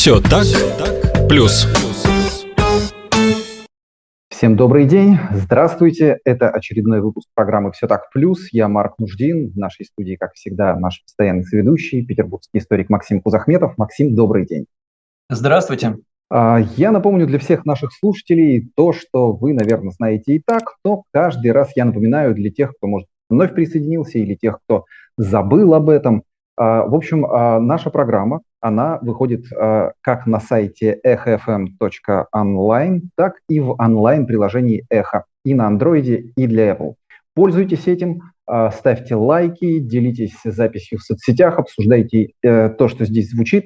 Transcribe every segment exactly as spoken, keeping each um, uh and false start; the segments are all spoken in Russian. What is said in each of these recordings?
Все так, плюс. Всем добрый день, здравствуйте. Это очередной выпуск программы «Все так плюс». Я Марк Нуждин. В нашей студии, как всегда, наш постоянный соведущий, петербургский историк Максим Кузахметов. Максим, добрый день. Здравствуйте. Я напомню для всех наших слушателей то, что вы, наверное, знаете и так, но каждый раз я напоминаю для тех, кто, может, вновь присоединился или тех, кто забыл об этом. В общем, наша программа, она выходит как на сайте эхо эф эм точка онлайн, так и в онлайн-приложении Эхо и на Андроиде, и для Apple. Пользуйтесь этим, ставьте лайки, делитесь записью в соцсетях, обсуждайте то, что здесь звучит,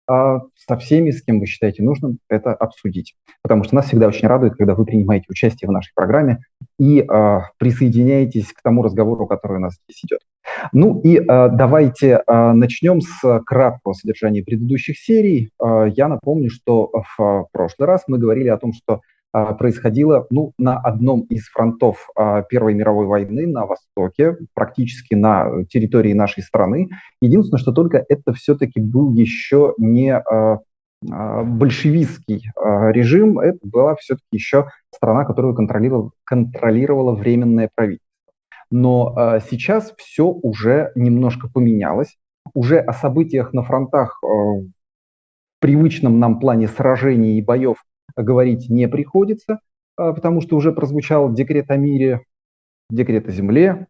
со всеми, с кем вы считаете нужным это обсудить. Потому что нас всегда очень радует, когда вы принимаете участие в нашей программе и э, присоединяетесь к тому разговору, который у нас здесь идет. Ну и э, давайте э, начнем с краткого содержания предыдущих серий. Э, я напомню, что в прошлый раз мы говорили о том, что э, происходило ну, на одном из фронтов э, Первой мировой войны на Востоке, практически на территории нашей страны. Единственное, что только это все-таки был еще не э, большевистский э, режим, это была все-таки еще страна, которую контролировала, контролировала временное правительство. Но э, сейчас все уже немножко поменялось. Уже о событиях на фронтах э, в привычном нам плане сражений и боев говорить не приходится, э, потому что уже прозвучал декрет о мире, декрет о земле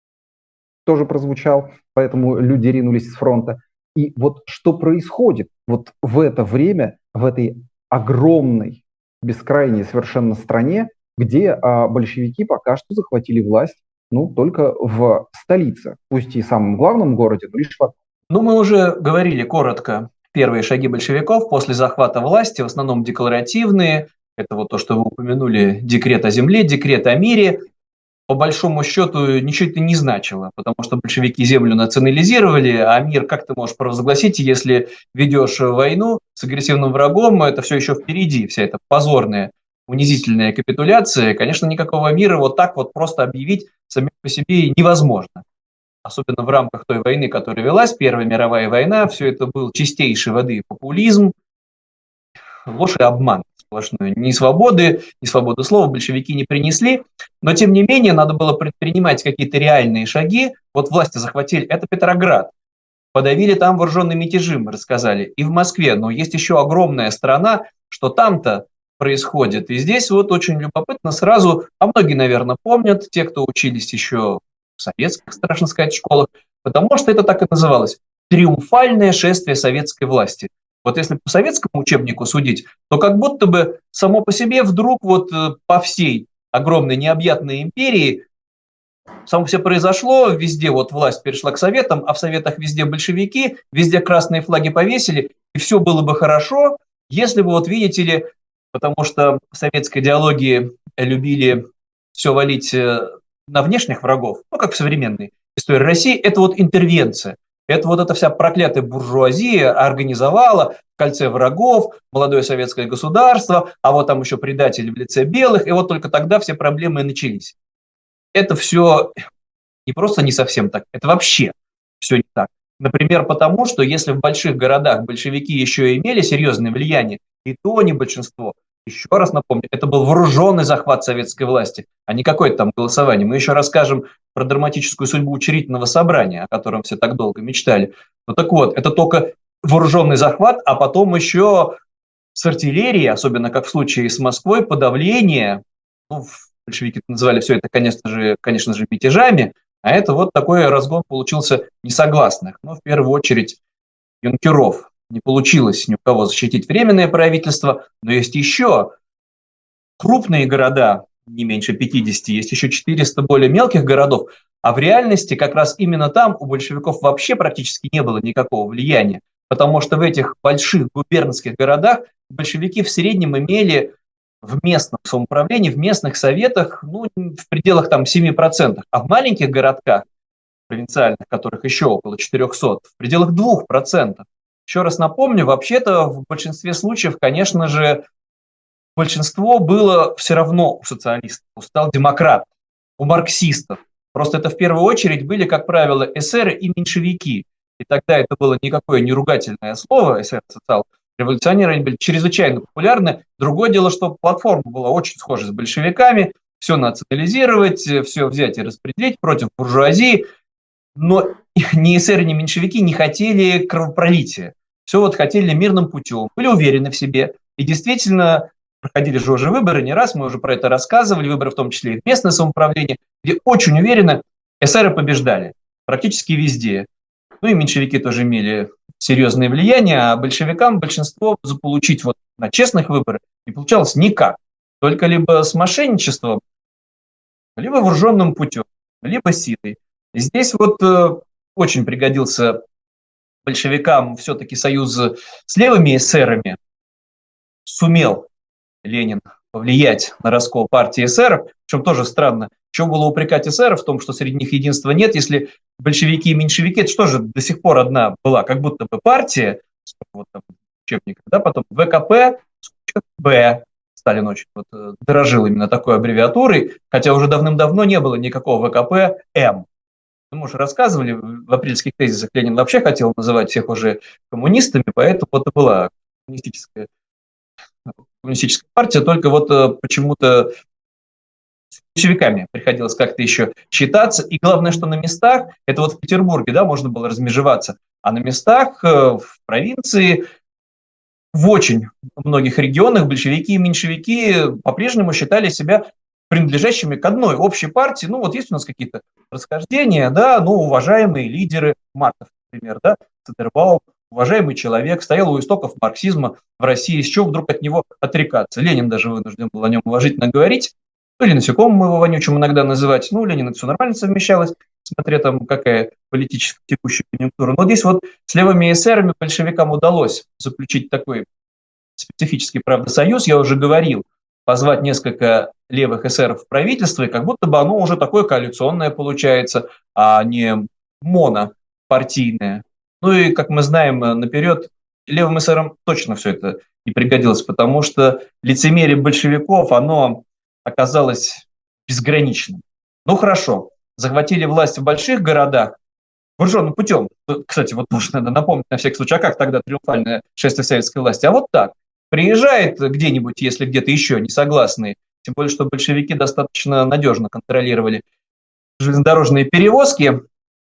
тоже прозвучал, поэтому люди ринулись с фронта. И вот что происходит вот в это время, в этой огромной, бескрайней совершенно стране, где а, большевики пока что захватили власть, ну, только в столице, пусть и самом главном городе, но лишь в... Ну, мы уже говорили коротко первые шаги большевиков после захвата власти, в основном декларативные. Это вот то, что вы упомянули, декрет о земле, декрет о мире. По большому счету ничего это не значило, потому что большевики землю национализировали, а мир как ты можешь провозгласить, если ведешь войну с агрессивным врагом, это все еще впереди, вся эта позорная, унизительная капитуляция. Конечно, никакого мира вот так вот просто объявить самим по себе невозможно. Особенно в рамках той войны, которая велась, Первая мировая война, все это был чистейшей воды популизм, ложь и обман сплошной. Ни свободы, ни свободы слова большевики не принесли, но тем не менее надо было предпринимать какие-то реальные шаги. Вот власти захватили, это Петроград, подавили там вооруженные мятежи, мы рассказали, и в Москве, но есть еще огромная страна, что там-то происходит. И здесь вот очень любопытно сразу, а многие, наверное, помнят, те, кто учились еще в советских, страшно сказать, школах, потому что это так и называлось – триумфальное шествие советской власти. Вот если по советскому учебнику судить, то как будто бы само по себе вдруг вот по всей огромной необъятной империи само все произошло, везде вот власть перешла к советам, а в советах везде большевики, везде красные флаги повесили, и все было бы хорошо, если бы, вот видите ли, потому что в советской идеологии любили все валить на внешних врагов, ну как в современной истории России, это вот интервенция. Это вот эта вся проклятая буржуазия организовала в кольце врагов молодое советское государство, а вот там еще предатели в лице белых, и вот только тогда все проблемы начались. Это все не просто не совсем так, это вообще все не так. Например, потому что если в больших городах большевики еще имели серьезное влияние, и то не большинство, еще раз напомню, это был вооруженный захват советской власти, а не какое-то там голосование. Мы еще расскажем про драматическую судьбу учредительного собрания, о котором все так долго мечтали. Ну так вот, это только вооруженный захват, а потом еще с артиллерией, особенно как в случае с Москвой, подавление. Ну, большевики называли все это, конечно же, конечно же, мятежами, а это вот такой разгон получился несогласных. Ну, в первую очередь, юнкеров. Не получилось ни у кого защитить временное правительство, но есть еще крупные города, не меньше пятидесяти, есть еще четыреста более мелких городов, а в реальности как раз именно там у большевиков вообще практически не было никакого влияния, потому что в этих больших губернских городах большевики в среднем имели в местном самоуправлении, в местных советах, ну, в пределах там семи процентов, а в маленьких городках, провинциальных, которых еще около четырехсот, в пределах двух процентов. Еще раз напомню, вообще-то в большинстве случаев, конечно же, большинство было все равно у социалистов, у социал-демократов, у марксистов. Просто это в первую очередь были, как правило, эсеры и меньшевики. И тогда это было никакое не ругательное слово, эсер, социал, революционеры они были чрезвычайно популярны. Другое дело, что платформа была очень схожа с большевиками, все национализировать, все взять и распределить против буржуазии, но ни эсеры, ни меньшевики не хотели кровопролития, все вот хотели мирным путем, были уверены в себе, и действительно проходили же уже выборы, не раз мы уже про это рассказывали, выборы в том числе и в местное самоуправление, где очень уверенно эсеры побеждали практически везде. Ну и меньшевики тоже имели серьезное влияние, а большевикам большинство заполучить вот на честных выборах не получалось никак. Только либо с мошенничеством, либо вооруженным путем, либо силой. И здесь вот э, очень пригодился большевикам все-таки союз с левыми эсерами. Сумел Ленин повлиять на раскол партии эсеров, причем тоже странно. Чего было упрекать эсеров в том, что среди них единства нет, если большевики и меньшевики, это что же до сих пор одна была, как будто бы партия, вот там учебниках, да, потом ВКП, Б. Сталин очень вот, дорожил именно такой аббревиатурой, хотя уже давным-давно не было никакого ВКП М. Мы уже рассказывали, в апрельских тезисах Ленин вообще хотел называть всех уже коммунистами, поэтому вот и была коммунистическая, коммунистическая партия, только вот почему-то с меньшевиками приходилось как-то еще считаться. И главное, что на местах, это вот в Петербурге, да, можно было размежеваться, а на местах в провинции, в очень многих регионах большевики и меньшевики по-прежнему считали себя принадлежащими к одной общей партии. Ну, вот есть у нас какие-то расхождения, да, ну, уважаемые лидеры, Марков, например, да, Цедербаум, уважаемый человек, стоял у истоков марксизма в России, с чего вдруг от него отрекаться? Ленин даже вынужден был о нем уважительно говорить, ну, или насекомым его вонючим иногда называть. Ну, Ленин это все нормально совмещалось, смотря там какая политическая текущая конъюнктура. Но здесь вот с левыми эсерами большевикам удалось заключить такой специфический, правда, союз, я уже говорил, позвать несколько левых эсеров в правительство, и как будто бы оно уже такое коалиционное получается, а не монопартийное. Ну и, как мы знаем наперед, левым эсерам точно все это не пригодилось, потому что лицемерие большевиков, оно оказалось безграничным. Ну хорошо, захватили власть в больших городах вооруженным путем. Кстати, вот нужно надо напомнить на всякий случай, а как тогда триумфальное шествие советской власти? А вот так. Приезжает где-нибудь, если где-то еще не согласные, тем более, что большевики достаточно надежно контролировали железнодорожные перевозки,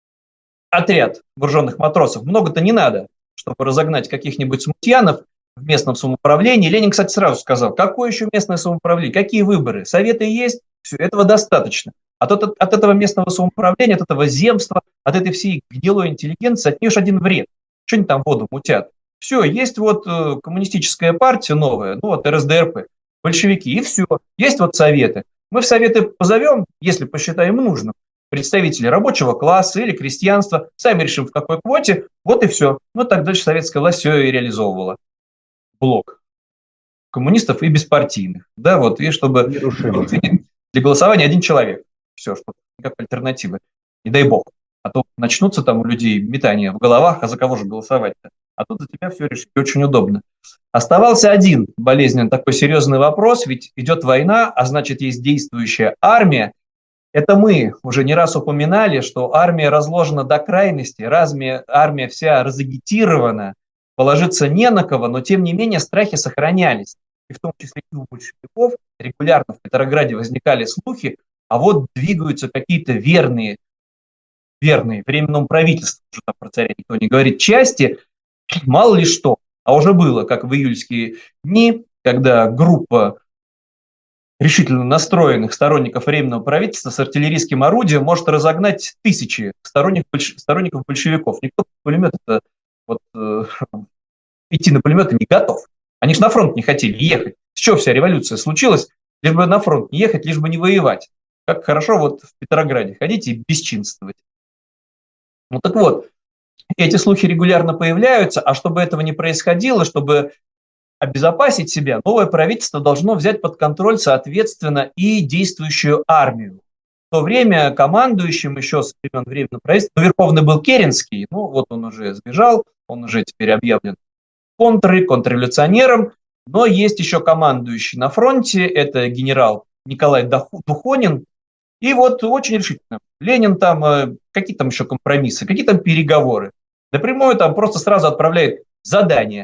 отряд вооруженных матросов, много-то не надо, чтобы разогнать каких-нибудь смутьянов в местном самоуправлении. Ленин, кстати, сразу сказал, какое еще местное самоуправление, какие выборы, советы есть, все, этого достаточно. А то от, от этого местного самоуправления, от этого земства, от этой всей гнилой интеллигенции, от нее же один вред. Что они там воду мутят? Все, есть вот э, коммунистическая партия новая, ну вот эр эс дэ эр пэ, большевики, и все. Есть вот советы. Мы в советы позовем, если посчитаем нужным, представителей рабочего класса или крестьянства, сами решим, в какой квоте, вот и все. Ну так дальше советская власть все и реализовывала. Блок коммунистов и беспартийных. Да, вот, и чтобы для голосования один человек. Все, что никакой альтернативы. Не дай бог. А то начнутся там у людей метания в головах, а за кого же голосовать-то? А тут за тебя все решить очень удобно. Оставался один болезненный такой серьезный вопрос, ведь идет война, а значит есть действующая армия. Это мы уже не раз упоминали, что армия разложена до крайности, армия, армия вся разагитирована, положиться не на кого, но тем не менее страхи сохранялись. И в том числе и у большевиков регулярно в Петрограде возникали слухи, а вот двигаются какие-то верные, верные временному правительству, уже там про царя никто не говорит, части, мало ли что. А уже было, как в июльские дни, когда группа решительно настроенных сторонников временного правительства с артиллерийским орудием может разогнать тысячи сторонников, больш... сторонников большевиков. Никто пулемет это, вот, э, идти на пулеметы не готов. Они же на фронт не хотели ехать. С чего вся революция случилась? Лишь бы на фронт не ехать, лишь бы не воевать. Как хорошо вот в Петрограде ходить и бесчинствовать. Ну так вот, эти слухи регулярно появляются, а чтобы этого не происходило, чтобы обезопасить себя, новое правительство должно взять под контроль, соответственно, и действующую армию. В то время командующим еще с времен временного правительства, ну, верховный был Керенский, ну вот он уже сбежал, он уже теперь объявлен контрой, контрреволюционером, но есть еще командующий на фронте, это генерал Николай Духонин, и вот очень решительно. Ленин там, какие там еще компромиссы, какие там переговоры. Напрямую там просто сразу отправляет задание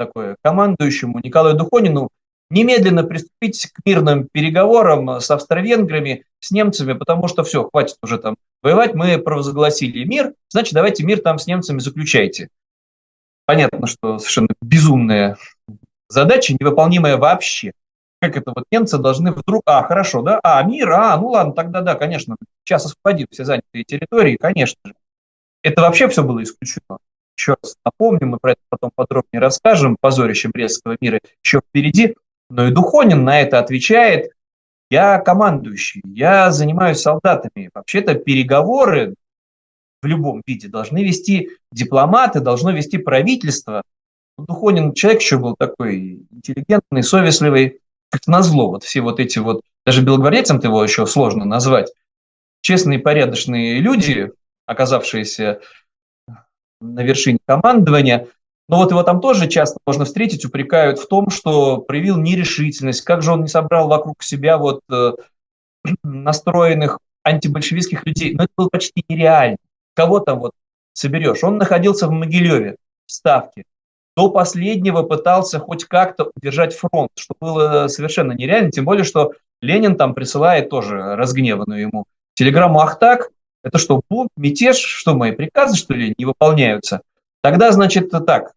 такое командующему Николаю Духонину немедленно приступить к мирным переговорам с австро-венграми, с немцами, потому что все, хватит уже там воевать, мы провозгласили мир, значит, давайте мир там с немцами заключайте. Понятно, что совершенно безумная задача, невыполнимая вообще. Как это вот немцы должны вдруг, а, хорошо, да, а, мир, а, ну ладно, тогда да, конечно, сейчас освободим все занятые территории, конечно же. Это вообще все было исключено. Еще раз напомню, мы про это потом подробнее расскажем, позорище Брестского мира еще впереди, но и Духонин на это отвечает: я командующий, я занимаюсь солдатами. Вообще-то переговоры в любом виде должны вести дипломаты, должно вести правительство. Духонин человек еще был такой интеллигентный, совестливый, как назло, вот все вот эти вот, даже белогвардейцам-то его еще сложно назвать, честные, порядочные люди, оказавшиеся на вершине командования, но вот его там тоже часто можно встретить, упрекают в том, что проявил нерешительность, как же он не собрал вокруг себя вот э, настроенных антибольшевистских людей, но это было почти нереально. Кого там вот соберешь? Он находился в Могилеве, в Ставке. До последнего пытался хоть как-то удержать фронт, что было совершенно нереально, тем более, что Ленин там присылает тоже разгневанную ему телеграмму: ах так, это что, бунт, мятеж, что мои приказы, что ли, не выполняются? Тогда, значит, так,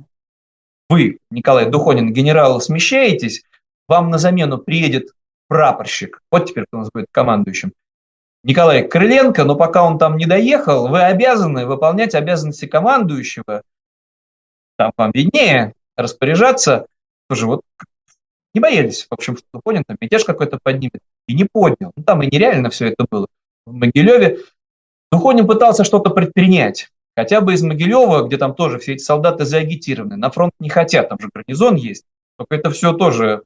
вы, Николай Духонин, генерал, смещаетесь, вам на замену приедет прапорщик, вот теперь кто у нас будет командующим, Николай Крыленко, но пока он там не доехал, вы обязаны выполнять обязанности командующего, там вам виднее распоряжаться, тоже вот не боялись, в общем, что Духонин там мятеж какой-то поднимет, и не поднял. Ну, там и нереально все это было. В Могилеве Духонин пытался что-то предпринять, хотя бы из Могилева, где там тоже все эти солдаты заагитированы, на фронт не хотят, там же гарнизон есть, только это все тоже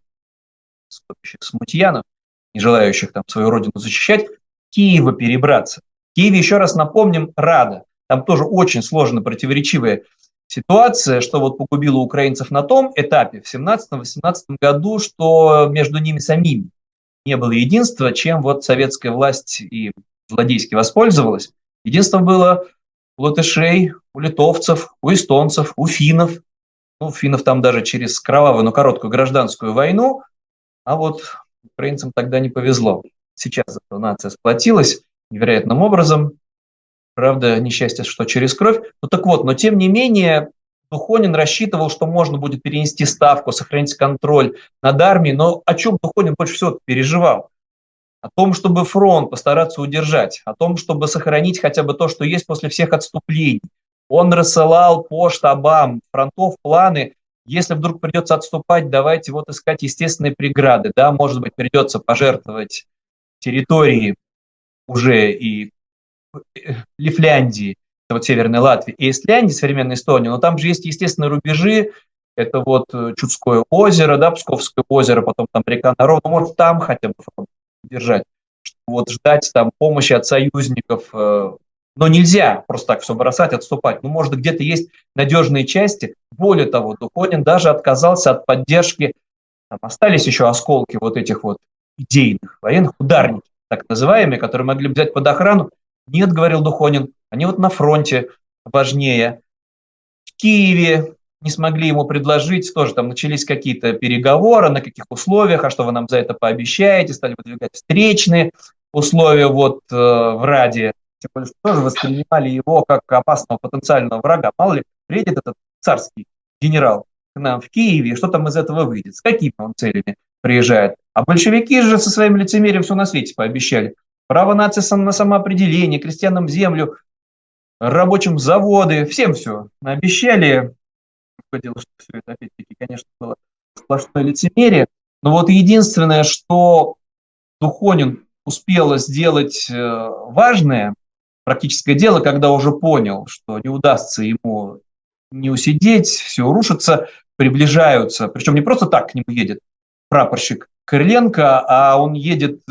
смутьянов, не желающих там свою родину защищать, Киева перебраться. В Киеве, еще раз напомним, Рада. Там тоже очень сложно противоречивая ситуация, что вот погубило украинцев на том этапе в семнадцатом-восемнадцатом году, что между ними самими не было единства, чем вот советская власть и злодейски воспользовалась. Единство было у латышей, у литовцев, у эстонцев, у финнов. Ну, у финнов там даже через кровавую, но короткую гражданскую войну, а вот украинцам тогда не повезло. Сейчас эта нация сплотилась невероятным образом. Правда, несчастье, что через кровь. Ну так вот, но тем не менее, Духонин рассчитывал, что можно будет перенести ставку, сохранить контроль над армией. Но о чем Духонин больше всего переживал? О том, чтобы фронт постараться удержать, о том, чтобы сохранить хотя бы то, что есть после всех отступлений. Он рассылал по штабам фронтов планы: если вдруг придется отступать, давайте вот искать естественные преграды. Да, может быть, придется пожертвовать территории уже и Лифляндии, это вот Северной Латвии, и Исляндии, современной Эстонии, но там же есть естественные рубежи, это вот Чудское озеро, да, Псковское озеро, потом там река Наров, ну, может, там хотя бы фронт держать, вот ждать там помощи от союзников, но нельзя просто так все бросать, отступать, ну, может, где-то есть надежные части. Более того, Духонин даже отказался от поддержки, там остались еще осколки вот этих вот идейных военных ударников, так называемые, которые могли взять под охрану. Нет, говорил Духонин, они вот на фронте важнее. В Киеве не смогли ему предложить, тоже там начались какие-то переговоры, на каких условиях, а что вы нам за это пообещаете, стали выдвигать встречные условия вот э, в Раде, тем более, что тоже воспринимали его как опасного потенциального врага. Мало ли, приедет этот царский генерал к нам в Киеве, и что там из этого выйдет, с какими он целями приезжает. А большевики же со своим лицемерием все на свете пообещали. Право нации на самоопределение, крестьянам землю, рабочим заводы, всем все обещали. Дело, что все это, опять-таки, конечно, было сплошное лицемерие. Но вот единственное, что Духонин успел сделать важное, практическое дело, когда уже понял, что не удастся ему не усидеть, все рушится, приближаются. Причем не просто так к нему едет прапорщик Крыленко, а он едет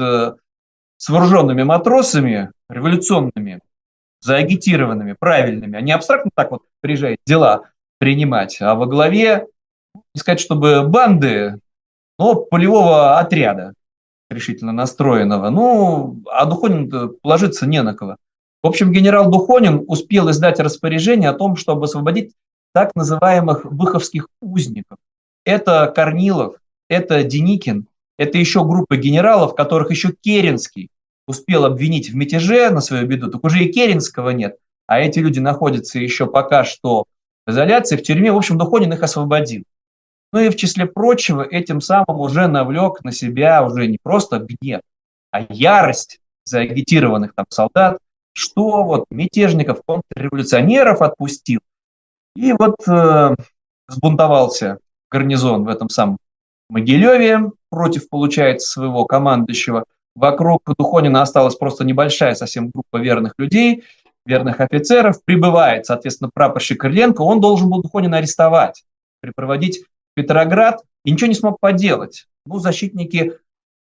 с вооруженными матросами, революционными, заагитированными, правильными. Они абстрактно так вот приезжают дела принимать, а во главе, не сказать, чтобы банды, но полевого отряда, решительно настроенного. Ну, а Духонин положиться не на кого. В общем, генерал Духонин успел издать распоряжение о том, чтобы освободить так называемых быховских узников. Это Корнилов, это Деникин, это еще группа генералов, которых еще Керенский успел обвинить в мятеже на свою беду, так уже и Керенского нет, а эти люди находятся еще пока что в изоляции, в тюрьме. В общем, Духонин их освободил. Ну и в числе прочего этим самым уже навлек на себя уже не просто гнев, а ярость заагитированных там солдат, что вот мятежников, контрреволюционеров отпустил. И вот э, взбунтовался гарнизон в этом самом Могилеве против, получается, своего командующего. Вокруг Духонина осталась просто небольшая совсем группа верных людей, верных офицеров. Прибывает, соответственно, прапорщик Крыленко. Он должен был Духонина арестовать, припроводить в Петроград, и ничего не смог поделать. Ну, защитники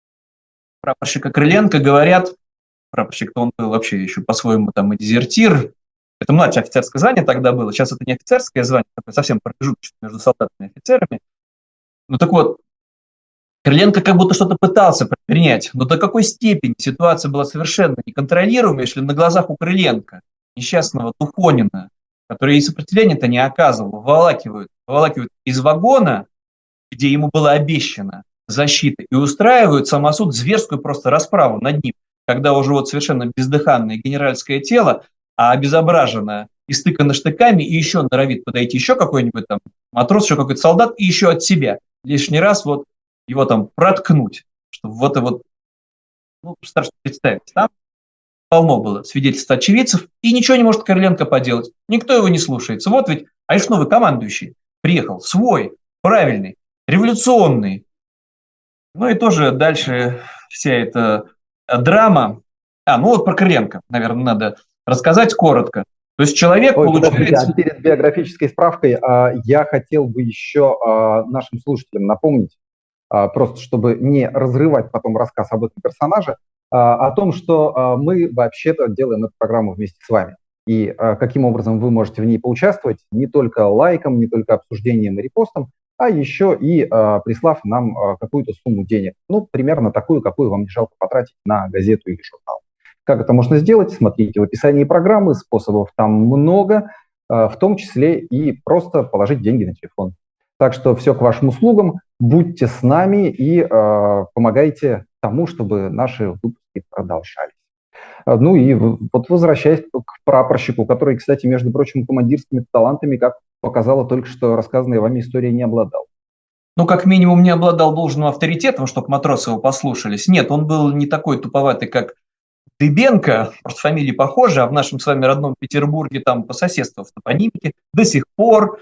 прапорщика Крыленко говорят, прапорщик-то он был вообще еще по-своему там и дезертир. Это младшее офицерское звание тогда было. Сейчас это не офицерское звание, такое совсем промежуточное между солдатами и офицерами. Ну так вот, Крыленко как будто что-то пытался предпринять, но до какой степени ситуация была совершенно неконтролируемой, если на глазах у Крыленко, несчастного Духонина, который и сопротивления-то не оказывал, выволакивают, выволакивают из вагона, где ему было обещано защита, и устраивают самосуд, зверскую просто расправу над ним, когда уже вот совершенно бездыханное генеральское тело, а обезображено, истыкано штыками, и еще норовит подойти еще какой-нибудь там матрос, еще какой-то солдат, и еще от себя. Лишний раз вот его там проткнуть, чтобы вот и вот, ну, страшно представить, там полно было свидетельств очевидцев, и ничего не может Крыленко поделать, никто его не слушается. Вот ведь, а еще новый командующий приехал, свой, правильный, революционный. Ну и тоже дальше вся эта драма. А, ну вот про Крыленко, наверное, надо рассказать коротко. То есть человек Ой, получается... А перед биографической справкой а, я хотел бы еще а, нашим слушателям напомнить, а, просто чтобы не разрывать потом рассказ об этом персонаже, а, о том, что а, мы вообще-то делаем эту программу вместе с вами. И а, каким образом вы можете в ней поучаствовать, не только лайком, не только обсуждением и репостом, а еще и а, прислав нам а, какую-то сумму денег. Ну, примерно такую, какую вам не жалко потратить на газету или журнал. Как это можно сделать? Смотрите в описании программы, способов там много, в том числе и просто положить деньги на телефон. Так что все к вашим услугам, будьте с нами и э, помогайте тому, чтобы наши выпуски продолжались. Ну и вот возвращаясь к прапорщику, который, кстати, между прочим, командирскими талантами, как показала только что рассказанная вами история, не обладал. Ну, как минимум, не обладал должным авторитетом, чтобы матросы его послушались. Нет, он был не такой туповатый, как Дыбенко, просто фамилии похожи, а в нашем с вами родном Петербурге там по соседству в топонимике до сих пор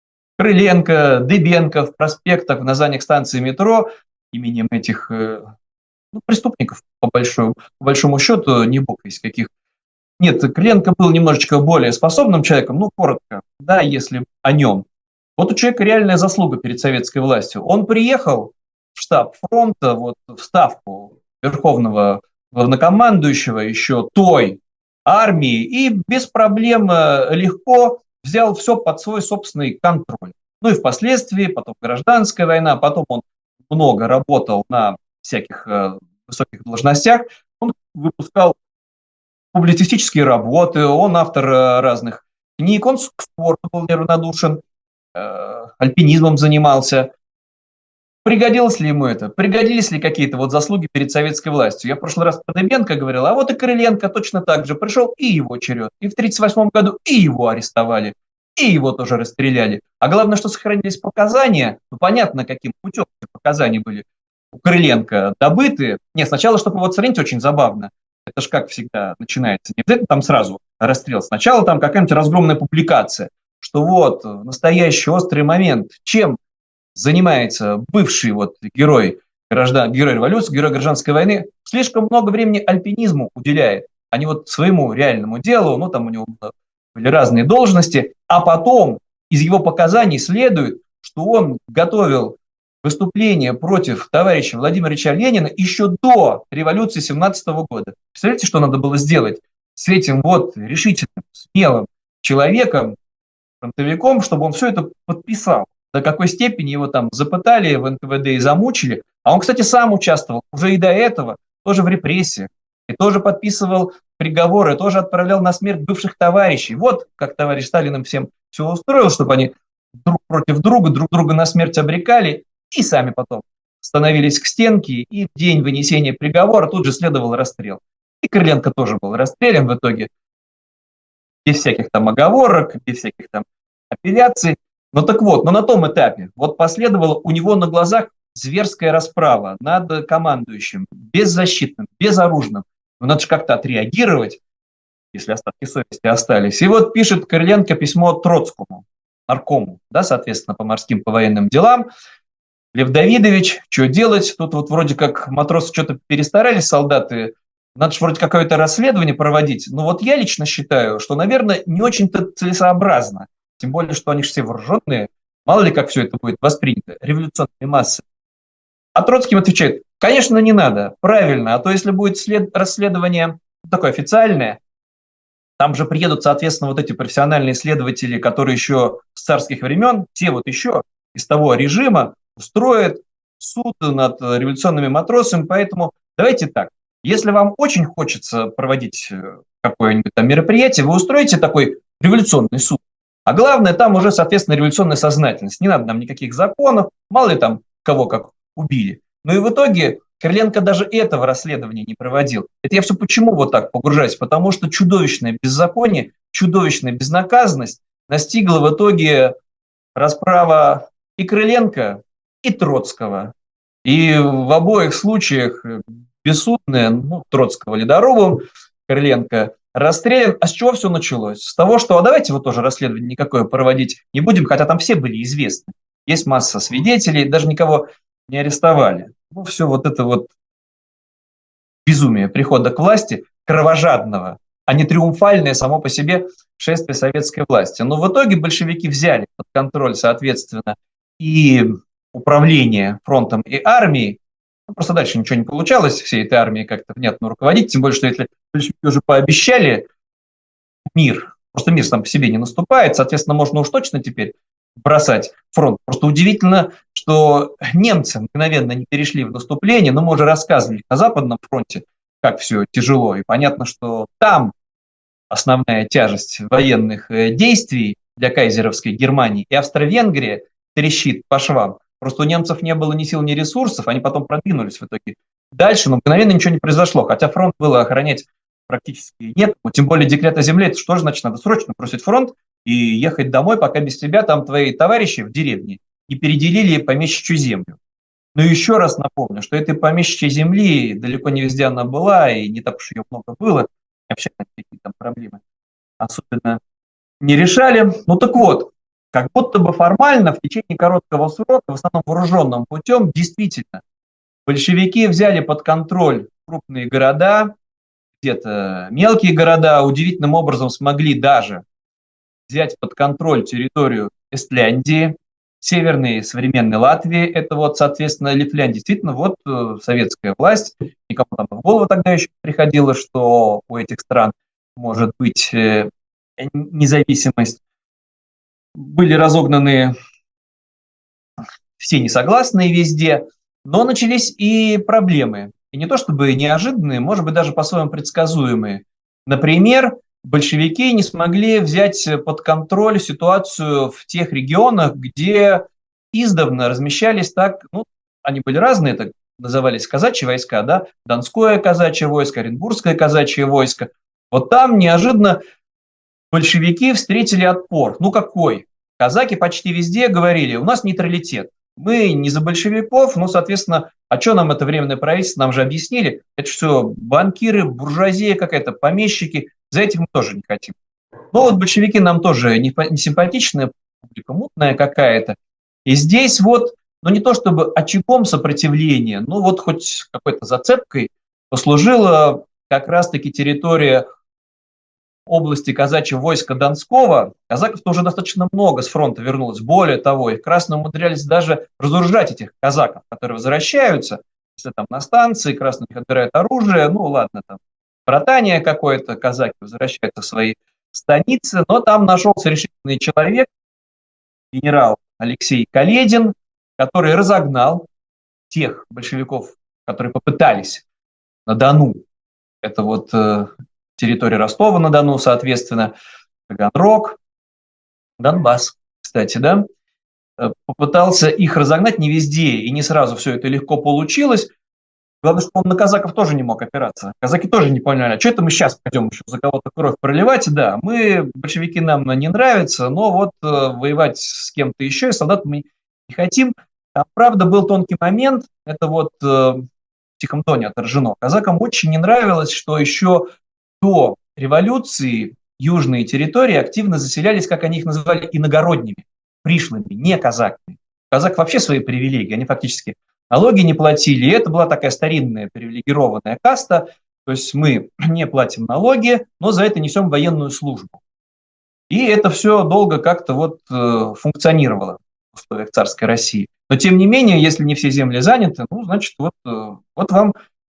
Крыленко, Дыбенко в проспектах, в названиях станции метро именем этих ну, преступников, по большому, по большому счету, не бог весть каких. Нет, Крыленко был немножечко более способным человеком, ну, коротко, да, если о нем. Вот у человека реальная заслуга перед советской властью. Он приехал в штаб фронта, вот в ставку Верховного главнокомандующего еще той армии и без проблем легко взял все под свой собственный контроль. Ну и впоследствии, потом гражданская война, потом он много работал на всяких э, высоких должностях, он выпускал публицистические работы, он автор э, разных книг, он к спорту был неравнодушен, э, альпинизмом занимался. Пригодилось ли ему это? Пригодились ли какие-то вот заслуги перед советской властью? Я в прошлый раз про Дыбенко говорил, а вот и Крыленко точно так же пришел, и его черед. И в тридцать восьмом году и его арестовали, и его тоже расстреляли. А главное, что сохранились показания. Ну, понятно, каким путем эти показания были у Крыленко добыты. Нет, сначала, чтобы его отстранить, очень забавно. Это же как всегда начинается. Не обязательно там сразу расстрел. Сначала там какая-нибудь разгромная публикация, что вот настоящий острый момент. Чем занимается бывший вот герой, граждан, герой революции, герой гражданской войны, слишком много времени альпинизму уделяет, а не вот своему реальному делу, ну там у него были разные должности, а потом из его показаний следует, что он готовил выступление против товарища Владимира Ильича Ленина еще до революции семнадцатого года. Представляете, что надо было сделать с этим вот решительным, смелым человеком, фронтовиком, чтобы он все это подписал? До какой степени его там запытали в эн ка вэ дэ и замучили. А он, кстати, сам участвовал уже и до этого, тоже в репрессиях. И тоже подписывал приговоры, тоже отправлял на смерть бывших товарищей. Вот как товарищ Сталин им всем все устроил, чтобы они друг против друга, друг друга на смерть обрекали, и сами потом становились к стенке, и в день вынесения приговора тут же следовал расстрел. И Короленко тоже был расстрелян в итоге, без всяких там оговорок, без всяких там апелляций. Ну так вот, но на том этапе вот последовала у него на глазах зверская расправа над командующим, беззащитным, безоружным. Но надо же как-то отреагировать, если остатки совести остались. И вот пишет Короленко письмо Троцкому, наркому, да, соответственно, по морским, по военным делам. Лев Давидович, что делать? Тут вот вроде как матросы что-то перестарались, солдаты. Надо же вроде какое-то расследование проводить. Но вот я лично считаю, что, наверное, не очень-то целесообразно. Тем более, что они же все вооруженные. Мало ли, как все это будет воспринято революционной массой. А Троцкий им отвечает: конечно, не надо, правильно. А то если будет след... расследование такое официальное, там же приедут, соответственно, вот эти профессиональные следователи, которые еще с царских времен, те вот еще из того режима, устроят суд над революционными матросами. Поэтому давайте так. Если вам очень хочется проводить какое-нибудь там мероприятие, вы устроите такой революционный суд. А главное, там уже, соответственно, революционная сознательность. Не надо нам никаких законов, мало ли там кого как убили. Ну и в итоге Короленко даже этого расследования не проводил. Это я все почему вот так погружаюсь? Потому что чудовищное беззаконие, чудовищная безнаказанность настигла в итоге расправа и Короленко, и Троцкого. И в обоих случаях бессудные, ну, Троцкого ледорубом, Короленко расстрелян. А с чего все началось? С того, что а давайте вот тоже расследование никакое проводить не будем, хотя там все были известны. Есть масса свидетелей, даже никого не арестовали. Ну, все вот это вот безумие прихода к власти, кровожадного, а не триумфальное само по себе шествие советской власти. Но в итоге большевики взяли под контроль, соответственно, и управление фронтом и армией. Ну, просто дальше ничего не получалось всей этой армии как-то внятно руководить, тем более, что если большевики уже пообещали мир, просто мир сам по себе не наступает, соответственно, можно уж точно теперь бросать фронт. Просто удивительно, что немцы мгновенно не перешли в наступление, но мы уже рассказывали на Западном фронте, как все тяжело, и понятно, что там основная тяжесть военных действий для кайзеровской Германии, и Австро-Венгрия трещит по швам. Просто у немцев не было ни сил, ни ресурсов, они потом продвинулись в итоге дальше, но мгновенно ничего не произошло, хотя фронт было охранять практически нет, тем более декрет о земле, это что же значит, надо срочно бросить фронт и ехать домой, пока без тебя там твои товарищи в деревне не переделили помещичью землю. Но еще раз напомню, что этой помещичьей земли далеко не везде она была, и не так уж ее много было, и вообще какие там проблемы особенно не решали. Ну так вот, как будто бы формально в течение короткого срока, в основном вооруженным путем, действительно, большевики взяли под контроль крупные города, где-то мелкие города, удивительным образом смогли даже взять под контроль территорию Эстляндии, северной современной Латвии, это вот, соответственно, Лифляндия. Действительно, вот советская власть, никому там в голову тогда еще приходило, что у этих стран может быть независимость. Были разогнаны все несогласные везде, но начались и проблемы. И не то чтобы неожиданные, может быть, даже по-своему предсказуемые. Например, большевики не смогли взять под контроль ситуацию в тех регионах, где издавна размещались так, ну, они были разные, так назывались казачьи войска, да, Донское казачье войско, Оренбургское казачье войско. Вот там неожиданно большевики встретили отпор. Ну какой? Казаки почти везде говорили, у нас нейтралитет. Мы не за большевиков, ну, соответственно, а что нам это временное правительство, нам же объяснили, это все банкиры, буржуазия какая-то, помещики, за этим мы тоже не хотим. Но вот большевики нам тоже не, не симпатичная, публика мутная какая-то. И здесь вот, ну не то чтобы очагом сопротивления, но вот хоть какой-то зацепкой послужила как раз-таки территория области казачьего войска Донского. Казаков-то уже достаточно много с фронта вернулось. Более того, их красные умудрялись даже разоружать этих казаков, которые возвращаются, если там на станции, красные отбирают оружие, ну ладно, там братание какое-то, казаки возвращаются в свои станицы, но там нашелся решительный человек, генерал Алексей Каледин, который разогнал тех большевиков, которые попытались на Дону, это вот территории Ростова-на-Дону, соответственно, Таганрог, Донбасс, кстати, да, попытался их разогнать не везде, и не сразу все это легко получилось. Главное, что он на казаков тоже не мог опираться. Казаки тоже не поняли, а что это мы сейчас пойдем еще за кого-то кровь проливать? Да, мы, большевики, нам не нравятся, но вот э, воевать с кем-то еще, и солдат мы не хотим. Там, правда, был тонкий момент, это вот э, в Тихом Доне отражено. Казакам очень не нравилось, что еще до революции южные территории активно заселялись, как они их называли, иногородними, пришлыми, не казаками. Казак вообще свои привилегии, они фактически налоги не платили, и это была такая старинная привилегированная каста, то есть мы не платим налоги, но за это несем военную службу. И это все долго как-то вот э, функционировало в условиях царской России. Но тем не менее, если не все земли заняты, ну, значит, вот, э, вот вам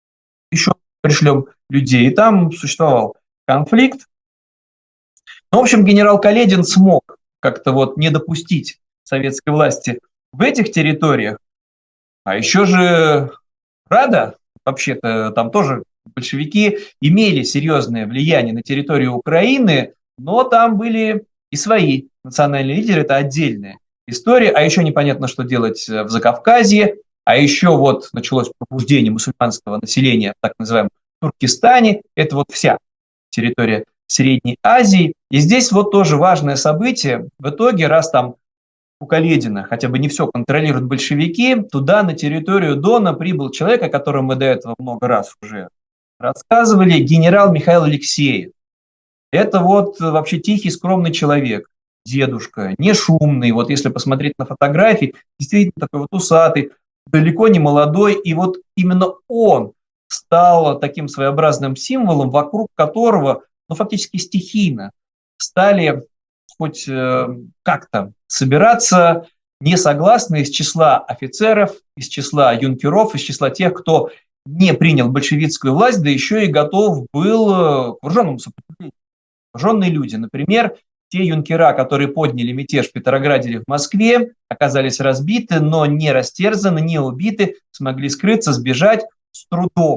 еще пришлем людей. И там существовал конфликт. Ну, в общем, генерал Каледин смог как-то вот не допустить советской власти в этих территориях. А еще же Рада, вообще-то там тоже большевики имели серьезное влияние на территорию Украины, но там были и свои национальные лидеры, это отдельная история. А еще непонятно, что делать в Закавказье, а еще вот началось пробуждение мусульманского населения в так называемом Туркестане, это вот вся территория Средней Азии. И здесь вот тоже важное событие. В итоге, раз там у Каледина хотя бы не все контролируют большевики, туда, на территорию Дона, прибыл человек, о котором мы до этого много раз уже рассказывали, генерал Михаил Алексеев. Это вот вообще тихий, скромный человек, дедушка, не шумный. Вот если посмотреть на фотографии, действительно такой вот усатый, далеко не молодой. И вот именно он стал таким своеобразным символом, вокруг которого, ну, фактически стихийно стали хоть э, как-то собираться несогласные из числа офицеров, из числа юнкеров, из числа тех, кто не принял большевистскую власть, да еще и готов был к вооруженному сопротивлению. Вооруженные люди, например, те юнкера, которые подняли мятеж в Петрограде или в Москве, оказались разбиты, но не растерзаны, не убиты, смогли скрыться, сбежать с трудом,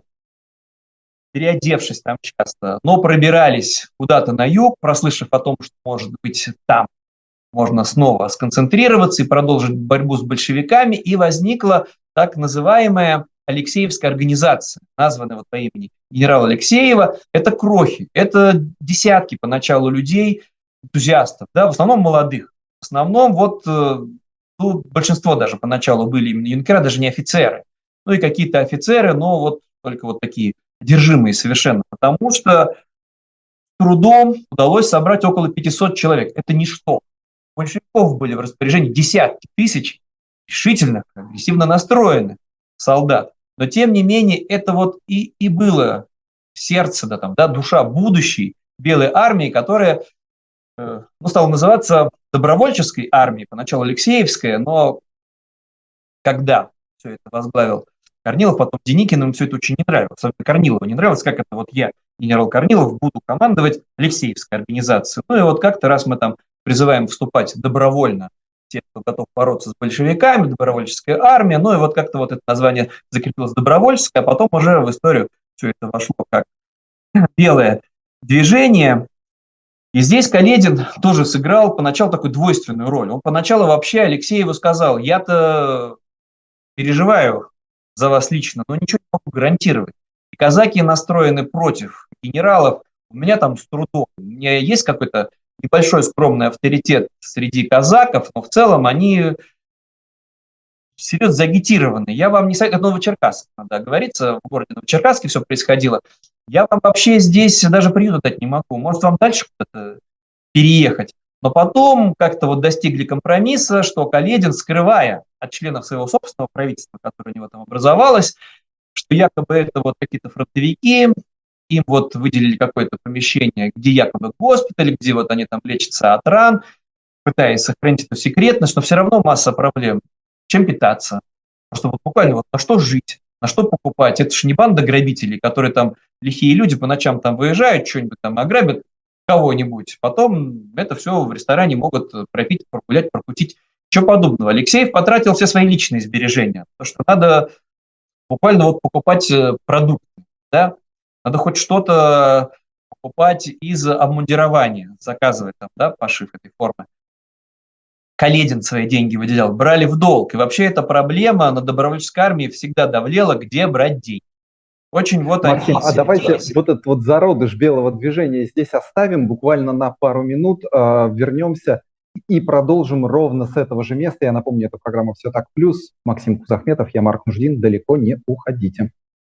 переодевшись там часто, но пробирались куда-то на юг, прослышав о том, что, может быть, там можно снова сконцентрироваться и продолжить борьбу с большевиками, и возникла так называемая Алексеевская организация, названная вот по имени генерала Алексеева. Это крохи, это десятки поначалу людей, энтузиастов, да, в основном молодых. В основном вот, ну, большинство даже поначалу были именно юнкера, даже не офицеры. Ну и какие-то офицеры, но вот только вот такие одержимые совершенно, потому что трудом удалось собрать около пятисот человек. Это ничто. У большевиков были в распоряжении десятки тысяч решительных, агрессивно настроенных солдат. Но тем не менее это вот и, и было сердце, да, там, да, душа будущей белой армии, которая э, ну, стала называться добровольческой армией, поначалу Алексеевская, но когда все это возглавил Корнилов, потом Деникин, им все это очень не нравилось. Особенно Корнилову не нравилось, как это вот я, генерал Корнилов, буду командовать Алексеевской организацией. Ну и вот как-то раз мы там призываем вступать добровольно тех, кто готов бороться с большевиками, добровольческая армия, ну и вот как-то вот это название закрепилось добровольческое, а потом уже в историю все это вошло как белое движение. И здесь Каледин тоже сыграл поначалу такую двойственную роль. Он поначалу вообще Алексееву сказал: я-то переживаю за вас лично, но ничего не могу гарантировать. И казаки настроены против генералов. У меня там с трудом. У меня есть какой-то небольшой скромный авторитет среди казаков, но в целом они серьезно загитированы. Я вам не советую, Новочеркасск, надо оговориться, в городе Новочеркасске все происходило. Я вам вообще здесь даже приюта дать не могу. Может, вам дальше куда-то переехать. Но потом как-то вот достигли компромисса, что Каледин, скрывая от членов своего собственного правительства, которое у него там образовалось, что якобы это вот какие-то фронтовики, им вот выделили какое-то помещение, где якобы госпиталь, где вот они там лечатся от ран, пытаясь сохранить эту секретность, но все равно масса проблем. Чем питаться? Потому что вот буквально вот на что жить, на что покупать? Это же не банда грабителей, которые там лихие люди по ночам там выезжают, что-нибудь там ограбят кого-нибудь. Потом это все в ресторане могут пропить, прогулять, прокутить. Ничего подобного. Алексеев потратил все свои личные сбережения, потому что надо буквально вот покупать продукты, да? Надо хоть что-то покупать из обмундирования, заказывать там, да, пошив этой формы. Каледин свои деньги выделял, брали в долг. И вообще эта проблема на добровольческой армии всегда давлела, где брать деньги. Очень вот они... Максим, а давайте вот этот вот зародыш белого движения здесь оставим буквально на пару минут, э, вернемся и продолжим ровно с этого же места. Я напомню, это программа «Все так плюс». Максим Кузахметов, я Марк Нуждин. Далеко не уходите.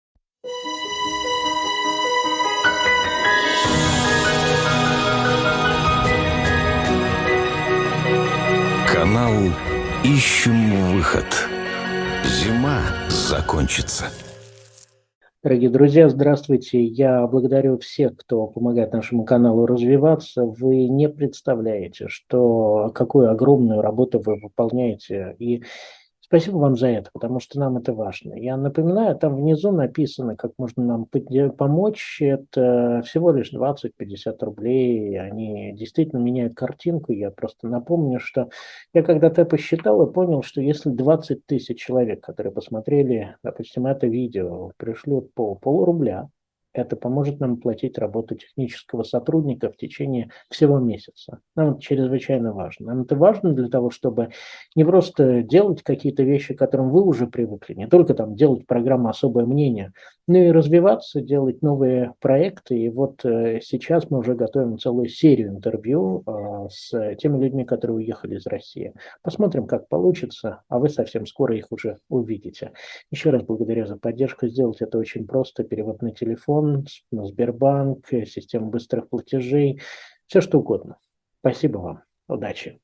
Канал «Ищем выход». Зима закончится. Дорогие друзья, здравствуйте. Я благодарю всех, кто помогает нашему каналу развиваться. Вы не представляете, что, какую огромную работу вы выполняете. И спасибо вам за это, потому что нам это важно. Я напоминаю, там внизу написано, как можно нам помочь. Это всего лишь двадцать-пятьдесят рублей. Они действительно меняют картинку. Я просто напомню, что я когда-то посчитал и понял, что если двадцать тысяч человек, которые посмотрели, допустим, это видео, пришлют по полрубля, это поможет нам платить работу технического сотрудника в течение всего месяца. Нам это чрезвычайно важно. Нам это важно для того, чтобы не просто делать какие-то вещи, к которым вы уже привыкли, не только там делать программу «Особое мнение», но и развиваться, делать новые проекты. И вот э, сейчас мы уже готовим целую серию интервью э, с теми людьми, которые уехали из России. Посмотрим, как получится, а вы совсем скоро их уже увидите. Еще раз благодарю за поддержку. Сделать это очень просто. Перевод на телефон, на Сбербанк, система быстрых платежей, все что угодно. Спасибо вам. Удачи.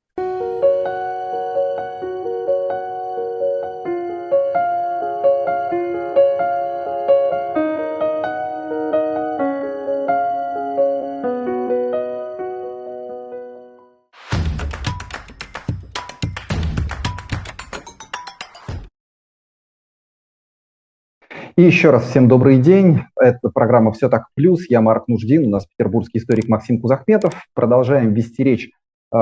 И еще раз всем добрый день. Это программа «Все так плюс». Я Марк Нуждин, у нас петербургский историк Максим Кузахметов. Продолжаем вести речь э,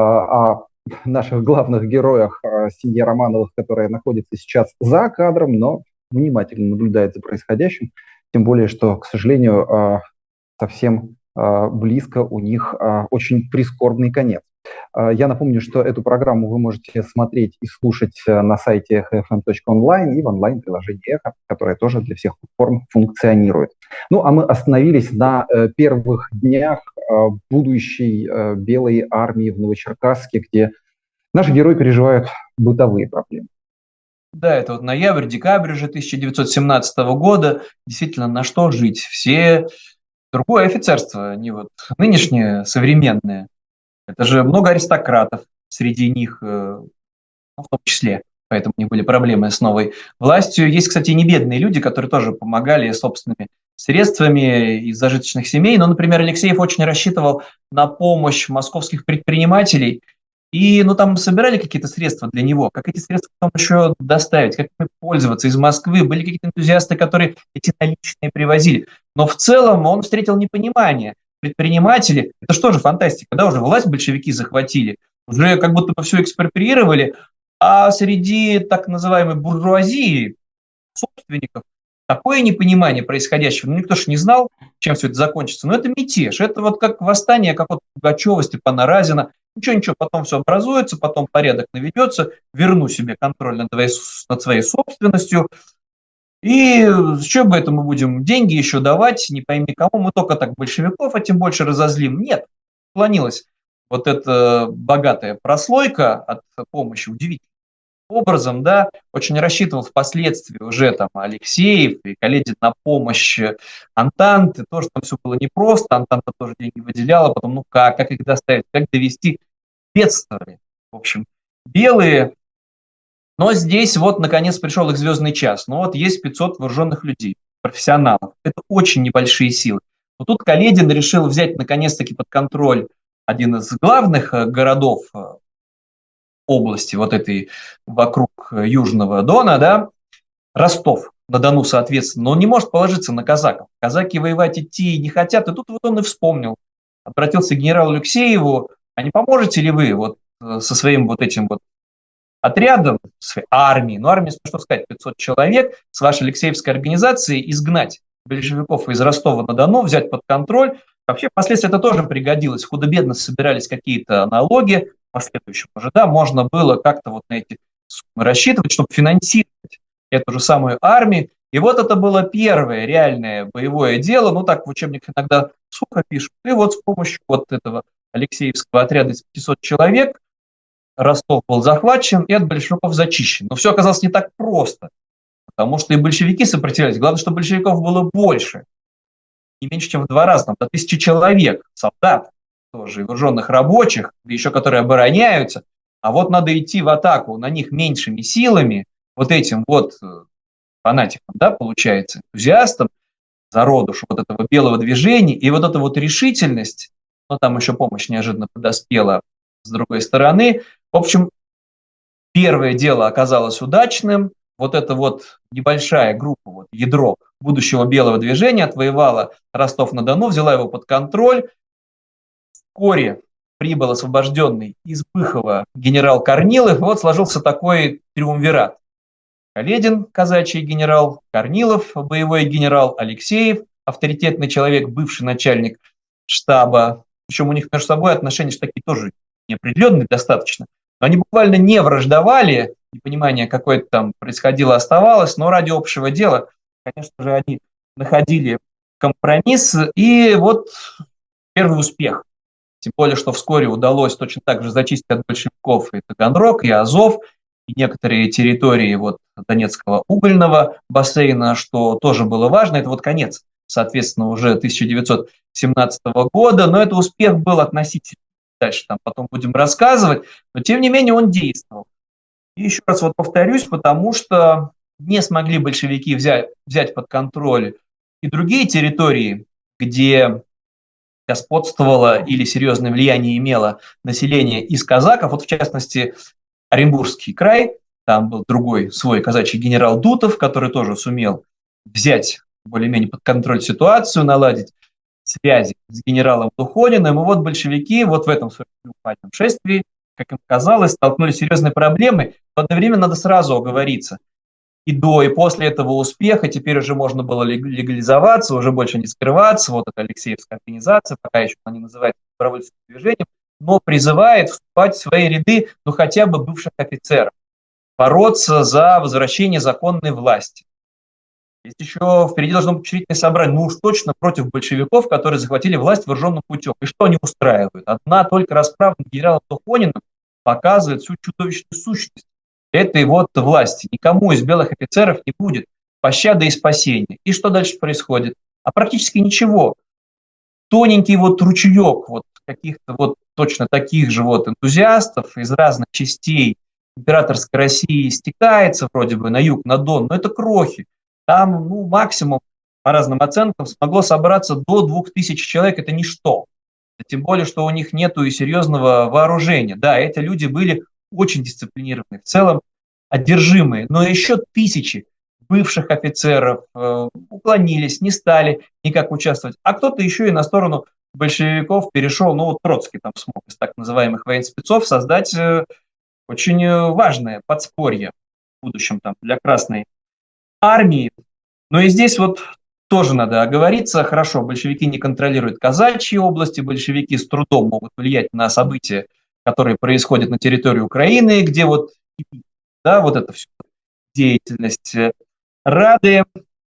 о наших главных героях, э, семье Романовых, которая находится сейчас за кадром, но внимательно наблюдает за происходящим. Тем более, что, к сожалению, э, совсем э, близко у них э, очень прискорбный конец. Я напомню, что эту программу вы можете смотреть и слушать на сайте эхо эф эм точка онлайн и в онлайн-приложении «Эхо», которое тоже для всех платформ функционирует. Ну, а мы остановились на э, первых днях э, будущей э, белой армии в Новочеркасске, где наши герои переживают бытовые проблемы. Да, это вот ноябрь, декабрь уже тысяча девятьсот семнадцатого года. Действительно, на что жить? Все другое офицерство, не вот нынешнее, современное. Это же много аристократов среди них, ну, в том числе, поэтому у них были проблемы с новой властью. Есть, кстати, и не бедные люди, которые тоже помогали собственными средствами из зажиточных семей. Но, например, Алексеев очень рассчитывал на помощь московских предпринимателей. И ну, там собирали какие-то средства для него. Как эти средства потом еще доставить, как ими пользоваться из Москвы. Были какие-то энтузиасты, которые эти наличные привозили. Но в целом он встретил непонимание. Предприниматели, это что же фантастика, да, уже власть большевики захватили, уже как будто бы все экспроприировали, а среди так называемой буржуазии, собственников, такое непонимание происходящего, ну никто же не знал, чем все это закончится, но это мятеж, это вот как восстание, как вот Пугачева, Степана Разина, ничего-ничего, потом все образуется, потом порядок наведется, верну себе контроль над, твоей, над своей собственностью. И что бы это мы будем деньги еще давать, не пойми кому, мы только так большевиков этим больше разозлим. Нет, склонилась вот эта богатая прослойка от помощи удивительным образом, да, очень рассчитывал впоследствии уже там Алексеев и Каледин на помощь Антанты, тоже там все было непросто, Антанта тоже деньги выделяла, потом ну как, как их доставить, как довести, бедствовали, в общем, белые. Но здесь вот, наконец, пришел их звездный час. Ну вот есть пятьсот вооруженных людей, профессионалов. Это очень небольшие силы. Но тут Каледин решил взять, наконец-таки, под контроль один из главных городов области, вот этой вокруг Южного Дона, да, Ростов-на-Дону, соответственно. Но он не может положиться на казаков. Казаки воевать идти не хотят. И тут вот он и вспомнил. Обратился к генералу Алексееву. А не поможете ли вы вот со своим вот этим вот отрядом, своей армией, ну армия, что сказать, пятьсот человек, с вашей Алексеевской организацией изгнать большевиков из Ростова-на-Дону, взять под контроль, Вообще, впоследствии это тоже пригодилось. Худо-бедно собирались какие-то налоги, в последующем уже, да, можно было как-то вот на эти суммы рассчитывать, чтобы финансировать эту же самую армию. И вот это было первое реальное боевое дело, ну так в учебниках иногда сухо пишут. И вот с помощью вот этого Алексеевского отряда из пятисот человек Ростов был захвачен и от большевиков зачищен. Но все оказалось не так просто, потому что и большевики сопротивлялись. Главное, что большевиков было больше, не меньше, чем в два раза, там, до тысячи человек, солдат, тоже, и вооруженных рабочих, да еще которые обороняются. А вот надо идти в атаку на них меньшими силами, вот этим вот фанатикам, да, получается, энтузиастам, зародышу вот этого белого движения, и вот эта вот решительность, но там еще помощь неожиданно подоспела с другой стороны. В общем, первое дело оказалось удачным, вот эта вот небольшая группа, вот ядро будущего белого движения отвоевала Ростов-на-Дону, взяла его под контроль. Вскоре прибыл освобожденный из Быхова генерал Корнилов, и вот сложился такой триумвират. Каледин, казачий генерал, Корнилов, боевой генерал, Алексеев, авторитетный человек, бывший начальник штаба. Причем у них между собой отношения такие тоже неопределенные достаточно. Но они буквально не враждовали, непонимание какое-то там происходило, оставалось, но ради общего дела, конечно же, они находили компромисс, и вот первый успех. Тем более, что вскоре удалось точно так же зачистить от большевиков и Таганрог, и Азов, и некоторые территории вот Донецкого угольного бассейна, что тоже было важно. Это вот конец, соответственно, уже тысяча девятьсот семнадцатого года, но это успех был относительно. Дальше там потом будем рассказывать, но тем не менее он действовал. И еще раз вот повторюсь, потому что не смогли большевики взять, взять под контроль и другие территории, где господствовало или серьезное влияние имело население из казаков, вот в частности Оренбургский край, там был другой свой казачий генерал Дутов, который тоже сумел взять более-менее под контроль ситуацию, наладить связи с генералом Духониным, и вот большевики вот в этом своем триумфальном шествии, как им казалось, столкнулись с серьезной проблемой, но одновременно надо сразу оговориться. И до, и после этого успеха теперь уже можно было легализоваться, уже больше не скрываться. Вот эта Алексеевская организация, пока еще она не называется добровольческим движением, но призывает вступать в свои ряды, ну хотя бы бывших офицеров, бороться за возвращение законной власти. Есть еще впереди должно быть учредительное собрание, ну уж точно против большевиков, которые захватили власть вооруженным путем. И что они устраивают? Одна только расправа над генералом Тухониным показывает всю чудовищную сущность этой вот власти. Никому из белых офицеров не будет пощады и спасения. И что дальше происходит? А практически ничего. Тоненький вот ручеек вот каких-то вот точно таких же вот энтузиастов из разных частей императорской России стекается вроде бы на юг, на Дон, но это крохи. Там, ну, максимум, по разным оценкам, смогло собраться до двух тысяч человек, это ничто. Тем более, что у них нету и серьезного вооружения. Да, эти люди были очень дисциплинированные, в целом одержимые, но еще тысячи бывших офицеров э, уклонились, не стали никак участвовать. А кто-то еще и на сторону большевиков перешел, ну вот Троцкий там смог из так называемых военспецов создать э, очень важное подспорье в будущем там для Красной армии. Но и здесь вот тоже надо оговориться. Хорошо, большевики не контролируют казачьи области, большевики с трудом могут влиять на события, которые происходят на территории Украины, где вот, да, вот это все деятельность Рады.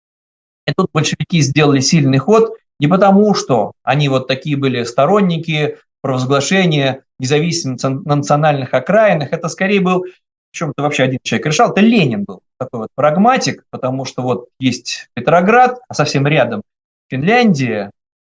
И тут большевики сделали сильный ход не потому, что они вот такие были сторонники провозглашения независимых национальных окраинах. Это скорее был, в чем-то вообще один человек решал, это Ленин был такой вот прагматик, потому что вот есть Петроград, а совсем рядом Финляндия,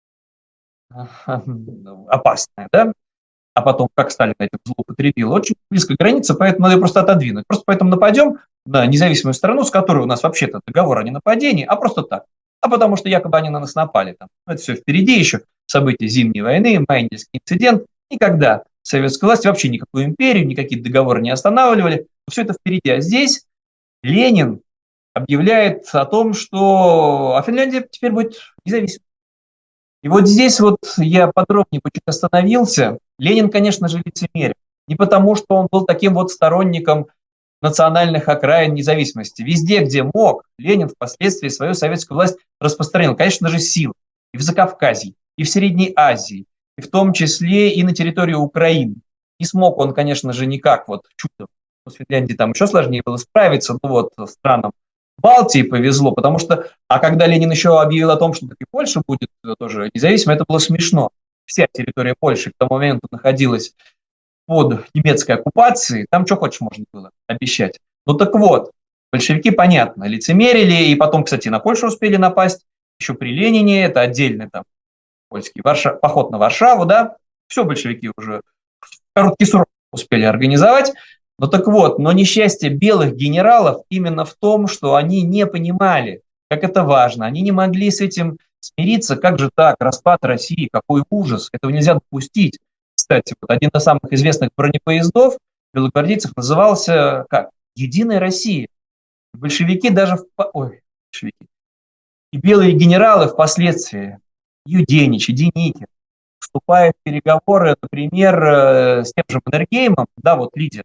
опасная, да? А потом, как Сталин этим злоупотребил, очень близко к границе, поэтому надо ее просто отодвинуть. Просто поэтому нападем на независимую страну, с которой у нас вообще-то договор о ненападении, а просто так. А потому что якобы они на нас напали. Там. Это все впереди еще, события Зимней войны, Майнельский инцидент. Никогда советская власть вообще никакую империю, никакие договоры не останавливали. Все это впереди. А здесь Ленин объявляет о том, что а Финляндия теперь будет независимой. И вот здесь вот я подробнее чуть остановился. Ленин, конечно же, лицемерен. Не потому, что он был таким вот сторонником национальных окраин независимости. Везде, где мог, Ленин впоследствии свою советскую власть распространил. Конечно же, силой. И в Закавказье, и в Средней Азии, и в том числе и на территории Украины. Не смог он, конечно же, никак вот чудом. С Финляндией там еще сложнее было справиться, ну вот странам Балтии повезло, потому что, а когда Ленин еще объявил о том, что таки Польша будет тоже независимой, это было смешно. Вся территория Польши к тому моменту находилась под немецкой оккупацией, там что хочешь можно было обещать. Ну так вот, большевики, понятно, лицемерили, и потом, кстати, на Польшу успели напасть, еще при Ленине, это отдельный там польский Варша... поход на Варшаву, да, все большевики уже в короткий срок успели организовать. Ну так вот, но несчастье белых генералов именно в том, что они не понимали, как это важно, они не могли с этим смириться, как же так, распад России, какой ужас, этого нельзя допустить. Кстати, вот один из самых известных бронепоездов белогвардейцев назывался как? «Единая Россия». Большевики даже... В... Ой, большевики. И белые генералы впоследствии, Юденич и Деникин, вступая в переговоры, например, с тем же Маннергеймом, да, вот лидер,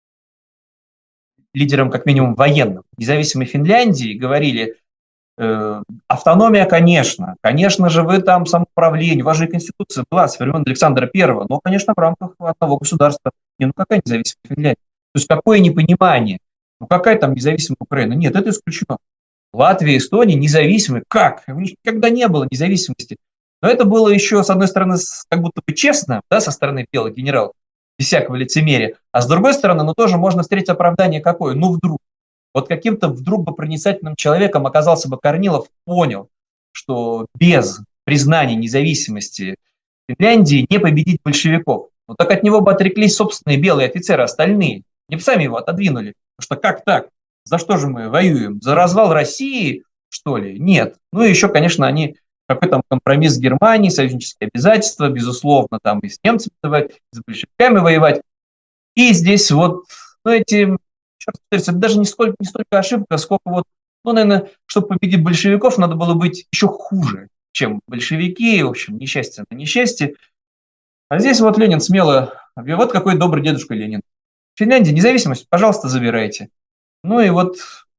лидером как минимум военным независимой Финляндии, говорили, э, автономия, конечно, конечно же вы там самоуправление, у вас же и конституция была с времен Александра Первого, но, конечно, в рамках одного государства. Не, ну какая независимая Финляндия? То есть какое непонимание? Ну какая там независимая Украина? Нет, это исключено. Латвия, Эстония независимы. Как? У них никогда не было независимости. Но это было еще, с одной стороны, как будто бы честно, да, со стороны белых генералов, без всякого лицемерия. А с другой стороны, ну тоже можно встретить оправдание какое? Ну вдруг. Вот каким-то вдруг бы проницательным человеком оказался бы Корнилов, понял, что без признания независимости Финляндии не победить большевиков. Ну так от него бы отреклись собственные белые офицеры, остальные. Не бы сами его отодвинули. Потому что как так? За что же мы воюем? За развал России, что ли? Нет. Ну и еще, конечно, они какой там компромисс с Германией, союзнические обязательства, безусловно, там и с немцами воевать, и с большевиками воевать. И здесь вот, ну эти, черт возьми, это даже не сколько, не столько ошибка, сколько вот, ну, наверное, чтобы победить большевиков, надо было быть еще хуже, чем большевики, в общем, несчастье на несчастье. А здесь вот Ленин смело, вот какой добрый дедушка Ленин. Финляндия, независимость, пожалуйста, забирайте. Ну и вот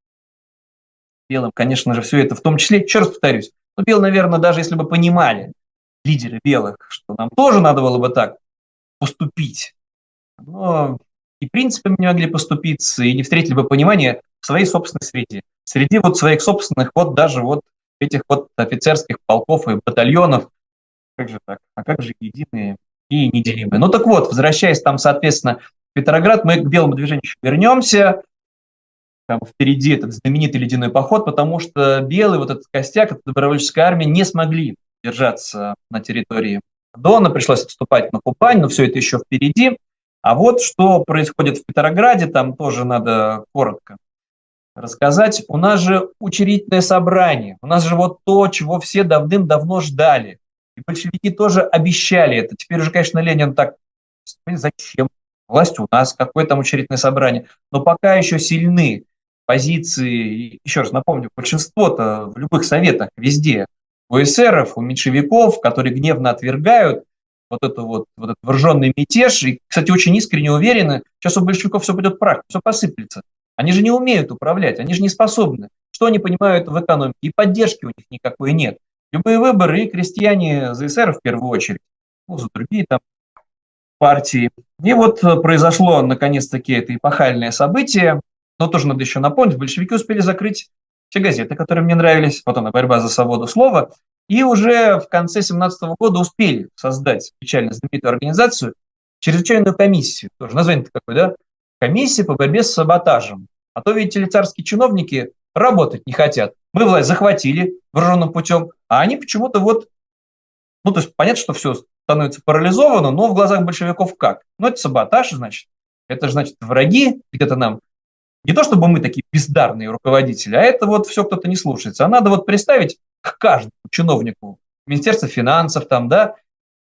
белым, конечно же, все это в том числе, еще раз повторюсь, ну, белые, наверное, даже если бы понимали, лидеры белых, что нам тоже надо было бы так поступить, но и принципами не могли поступиться, и не встретили бы понимания в своей собственной среде, среди вот своих собственных, вот даже вот этих вот офицерских полков и батальонов. Как же так? А как же единые и неделимые? Ну так вот, возвращаясь там, соответственно, в Петроград, мы к белому движению еще вернемся. Там впереди этот знаменитый ледяной поход, потому что белый, вот этот костяк, эта добровольческая армия не смогли держаться на территории Дона, пришлось отступать на Кубань, но все это еще впереди. А вот что происходит в Петрограде, там тоже надо коротко рассказать. У нас же учредительное собрание, у нас же вот то, чего все давным-давно ждали. И большевики тоже обещали это. Теперь уже, конечно, Ленин так, зачем? Власть у нас, какое там учредительное собрание. Но пока еще сильны позиции, еще раз напомню, большинство-то в любых советах, везде, у эсеров, у меньшевиков, которые гневно отвергают вот, это вот, вот этот вооруженный мятеж, и, кстати, очень искренне уверены, сейчас у большевиков все пойдет прах, все посыплется. Они же не умеют управлять, они же не способны. Что они понимают в экономике? И поддержки у них никакой нет. Любые выборы, и крестьяне за эсеров в первую очередь, ну, за другие там партии. И вот произошло, наконец-таки, это эпохальное событие. Но тоже надо еще напомнить, большевики успели закрыть все газеты, которые мне нравились, вот она, борьба за свободу слова, и уже в конце семнадцатого года успели создать печально знаменитую организацию, чрезвычайную комиссию, тоже название-то какое, да? Комиссия по борьбе с саботажем. А то, видите ли, царские чиновники работать не хотят. Мы власть захватили вооруженным путем, а они почему-то вот, ну, то есть понятно, что все становится парализовано, но в глазах большевиков как? Ну, это саботаж, значит. Это же, значит, враги где-то нам. Не то, чтобы мы такие бездарные руководители, а это вот все кто-то не слушается. А надо вот представить к каждому чиновнику Министерства финансов, там, да,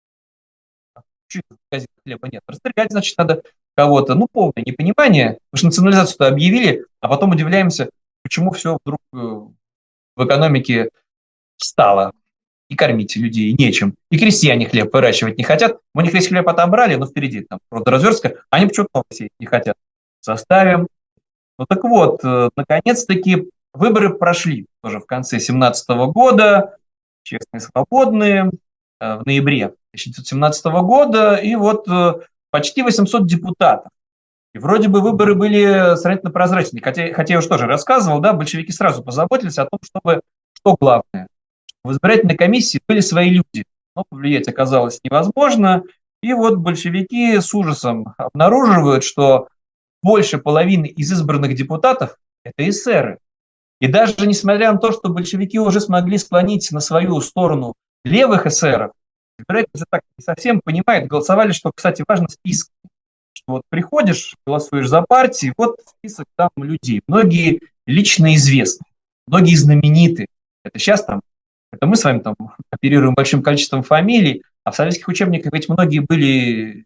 хлеба нет, расстрелять, значит, надо кого-то. Ну, полное непонимание. Потому что национализацию-то объявили, а потом удивляемся, почему все вдруг в экономике стало. И кормить людей нечем. И крестьяне хлеб выращивать не хотят. У них весь хлеб отобрали, но впереди там разверстка, они почему-то новый сеять не хотят. Составим. Ну так вот, наконец-таки выборы прошли тоже в конце семнадцатого года, честные, свободные. в ноябре тысяча девятьсот семнадцатого года, и вот почти восемьсот депутатов. И вроде бы выборы были сравнительно прозрачные, хотя, хотя я уже тоже рассказывал, да, большевики сразу позаботились о том, чтобы, что главное, в избирательной комиссии были свои люди, но повлиять оказалось невозможно, и вот большевики с ужасом обнаруживают, что больше половины из избранных депутатов – это эсеры. И даже несмотря на то, что большевики уже смогли склонить на свою сторону левых эсеров, избиратели так не совсем понимают, голосовали, что, кстати, важно, список. Что вот приходишь, голосуешь за партии, вот список там людей. Многие лично известны, многие знамениты. Это сейчас там, это мы с вами там оперируем большим количеством фамилий, а в советских учебниках ведь многие были,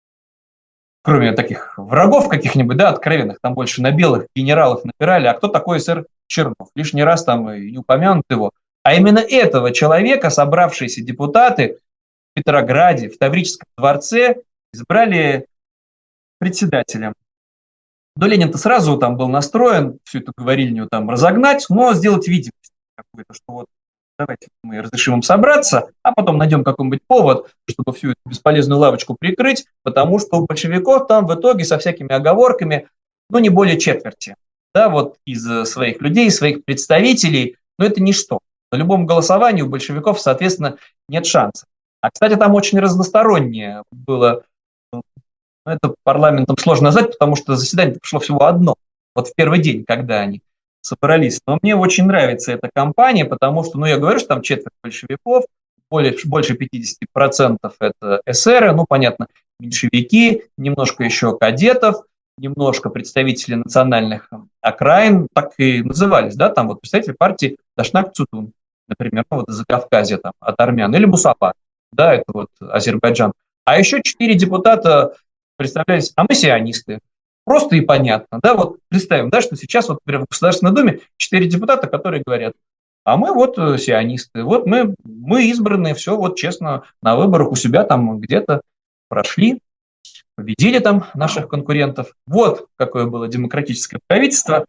кроме таких врагов каких-нибудь, да, откровенных, там больше на белых генералов напирали, а кто такой эсэр Чернов? Лишний раз там и не упомянут его. А именно этого человека собравшиеся депутаты в Петрограде, в Таврическом дворце избрали председателем. Но Ленин-то сразу там был настроен всю эту говорильню там разогнать, но сделать видимость какую-то, что вот давайте мы разрешим им собраться, а потом найдем какой-нибудь повод, чтобы всю эту бесполезную лавочку прикрыть, потому что у большевиков там в итоге со всякими оговорками, ну, не более четверти, да, вот из своих людей, своих представителей, но это ничто. На любом голосовании у большевиков, соответственно, нет шансов. А, кстати, там очень разностороннее было. Это парламентом сложно назвать, потому что заседание прошло всего одно. Вот в первый день, когда они собрались. Но мне очень нравится эта кампания, потому что, ну, я говорю, что там четверть большевиков, более, больше пятьдесят процентов это эсеры, ну, понятно, меньшевики, немножко еще кадетов, немножко представителей национальных окраин, так и назывались, да, там вот представители партии Дашнак Цутун, например, ну, вот из Закавказья там, от армян, или Мусапа, да, это вот Азербайджан. А еще четыре депутата представлялись, а мы сионисты. Просто и понятно, да, вот представим, да, что сейчас вот, например, в Государственной Думе четыре депутата, которые говорят, а мы вот сионисты, вот мы, мы избранные, все вот честно на выборах у себя там где-то прошли, победили там наших конкурентов. Вот какое было демократическое правительство.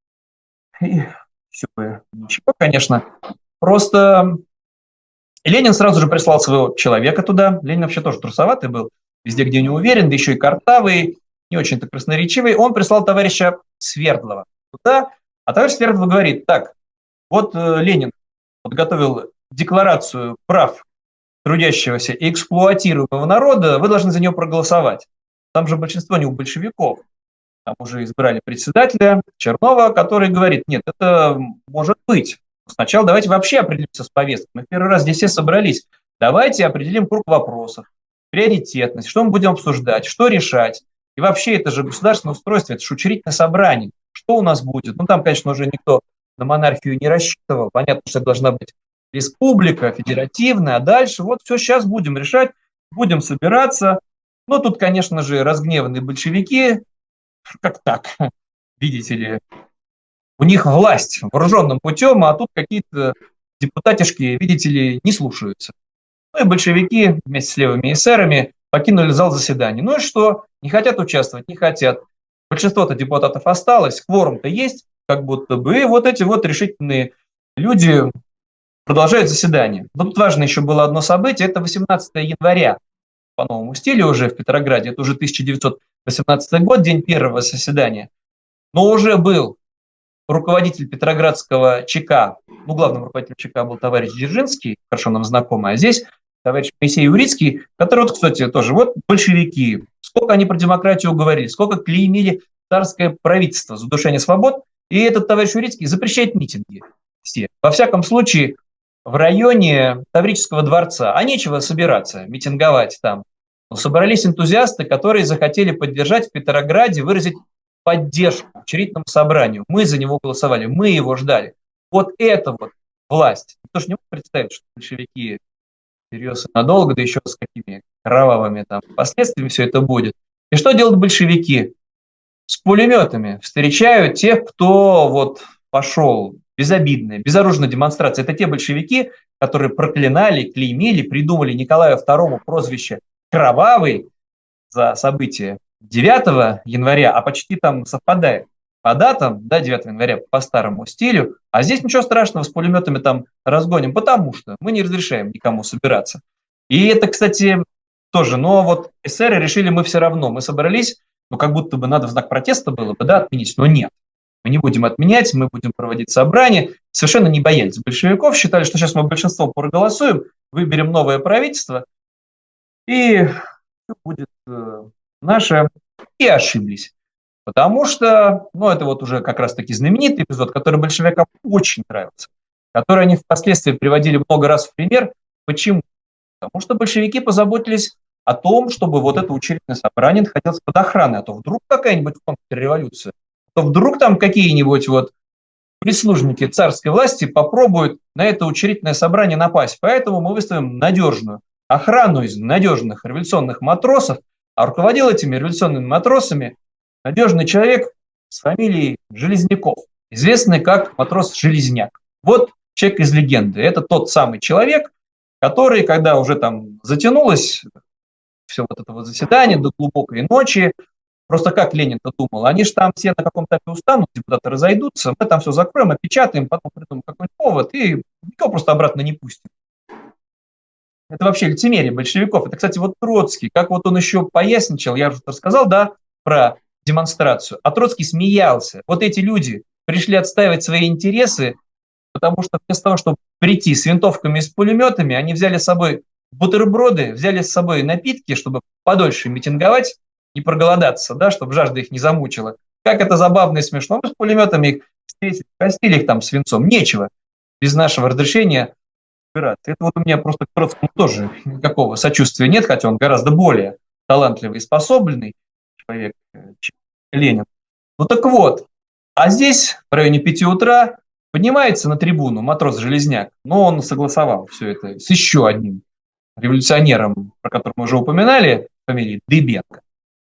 И все бы ничего, конечно. Просто Ленин сразу же прислал своего человека туда. Ленин вообще тоже трусоватый был, везде, где не уверен, да еще и картавый, не очень-то красноречивый. Он прислал товарища Свердлова туда, а товарищ Свердлов говорит, так, вот э, Ленин подготовил декларацию прав трудящегося и эксплуатируемого народа, вы должны за нее проголосовать. Там же большинство не у большевиков. Там уже избрали председателя Чернова, который говорит, нет, это может быть. Сначала давайте вообще определимся с повесткой. Мы в первый раз здесь все собрались. Давайте определим круг вопросов, приоритетность, что мы будем обсуждать, что решать. И вообще это же государственное устройство, это же учредительное собрание. Что у нас будет? Ну там, конечно, уже никто на монархию не рассчитывал. Понятно, что это должна быть республика, федеративная. А дальше вот все сейчас будем решать, будем собираться. Ну тут, конечно же, разгневанные большевики. Как так? Видите ли, у них власть вооруженным путем, а тут какие-то депутатишки, видите ли, не слушаются. Ну и большевики вместе с левыми эсерами покинули зал заседаний. Ну и что? Не хотят участвовать, не хотят. Большинство-то депутатов осталось, кворум-то есть, как будто бы, и вот эти вот решительные люди продолжают заседание. Но тут важно еще было одно событие, это восемнадцатого января. По новому стилю уже в Петрограде, это уже тысяча девятьсот восемнадцатый год, день первого заседания. Но уже был руководитель Петроградского ЧК, ну, главным руководителем ЧК был товарищ Дзержинский, хорошо нам знакомый, а здесь товарищ Моисей Урицкий, который, вот, кстати, тоже, вот большевики, сколько они про демократию говорили, сколько клеймили царское правительство за удушение свобод, и этот товарищ Урицкий запрещает митинги все. Во всяком случае, в районе Таврического дворца, а нечего собираться, митинговать там. Но собрались энтузиасты, которые захотели поддержать в Петрограде, выразить поддержку учредительному собранию. Мы за него голосовали, мы его ждали. Вот это вот власть. Кто ж не мог представить, что большевики всерьез и надолго, да еще с какими кровавыми там последствиями все это будет. И что делают большевики? С пулеметами встречают тех, кто вот пошел. Безобидная, безоружная демонстрация. Это те большевики, которые проклинали, клеймили, придумали Николаю второму прозвище «Кровавый» за события девятого января, а почти там совпадает по датам, да, девятого января по старому стилю, а здесь ничего страшного, с пулеметами там разгоним, потому что мы не разрешаем никому собираться. И это, кстати, тоже, но вот эсеры решили, мы все равно, мы собрались, ну как будто бы надо в знак протеста было бы, да, отменить, но нет. Мы не будем отменять, мы будем проводить собрания. Совершенно не боялись большевиков, считали, что сейчас мы большинством проголосуем, выберем новое правительство, и будет э, наше. И ошиблись. Потому что, ну это вот уже как раз-таки знаменитый эпизод, который большевикам очень нравился, который они впоследствии приводили много раз в пример. Почему? Потому что большевики позаботились о том, чтобы вот это учредительное собрание находилось под охраной, а то вдруг какая-нибудь контрреволюция, а то вдруг там какие-нибудь вот прислужники царской власти попробуют на это учредительное собрание напасть. Поэтому мы выставим надежную охрану из надежных революционных матросов, а руководил этими революционными матросами надежный человек с фамилией Железняков, известный как матрос Железняк. Вот человек из легенды. Это тот самый человек, который, когда уже там затянулось все вот это вот заседание до глубокой ночи, просто как Ленин-то думал, они же там все на каком-то этапе устанут, депутаты разойдутся, мы там все закроем, опечатаем, потом придумаем какой-нибудь повод и никого просто обратно не пустим. Это вообще лицемерие большевиков. Это, кстати, вот Троцкий, как вот он еще поясничал, я уже рассказал, да, про демонстрацию, а Троцкий смеялся. Вот эти люди пришли отстаивать свои интересы, потому что вместо того, чтобы прийти с винтовками и с пулеметами, они взяли с собой бутерброды, взяли с собой напитки, чтобы подольше митинговать и проголодаться, да, чтобы жажда их не замучила. Как это забавно и смешно. Мы с пулеметами их встретили, простили их там свинцом. Нечего без нашего разрешения убираться. Это вот у меня просто к Троцкому тоже никакого сочувствия нет, хотя он гораздо более талантливый и способный человек, чем Ленин. Ну так вот, а здесь в районе пяти утра поднимается на трибуну матрос Железняк, но он согласовал все это с еще одним революционером, про которого мы уже упоминали, фамилией Дыбенко.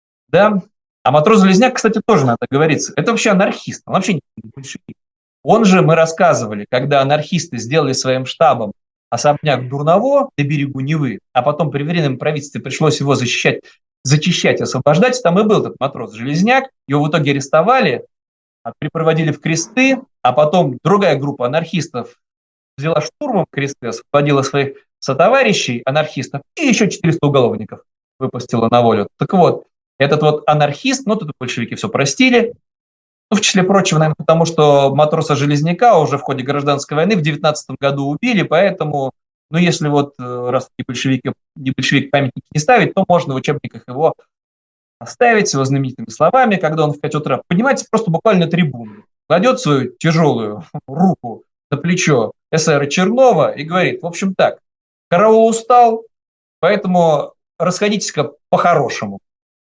Да? А матрос Железняк, кстати, тоже надо говорить, это вообще анархист, он вообще не большевик. Он же, мы рассказывали, когда анархисты сделали своим штабом особняк Дурново на берегу Невы, а потом при временном правительстве пришлось его защищать, зачищать, освобождать, там и был этот матрос Железняк, его в итоге арестовали, припроводили в кресты, а потом другая группа анархистов взяла штурмом кресты, освободила своих сотоварищей анархистов и еще четыреста уголовников выпустила на волю. Так вот, этот вот анархист, ну тут большевики все простили, ну, в числе прочего, наверное, потому что матроса Железняка уже в ходе гражданской войны в девятнадцатом году убили, поэтому, ну если вот раз такие большевики, не большевик памятники не ставить, то можно в учебниках его оставить с его знаменитыми словами, когда он в пять утра поднимается просто буквально на трибуну, кладет свою тяжелую руку на плечо эсера Чернова и говорит, в общем так, караул устал, поэтому расходитесь-ка по-хорошему.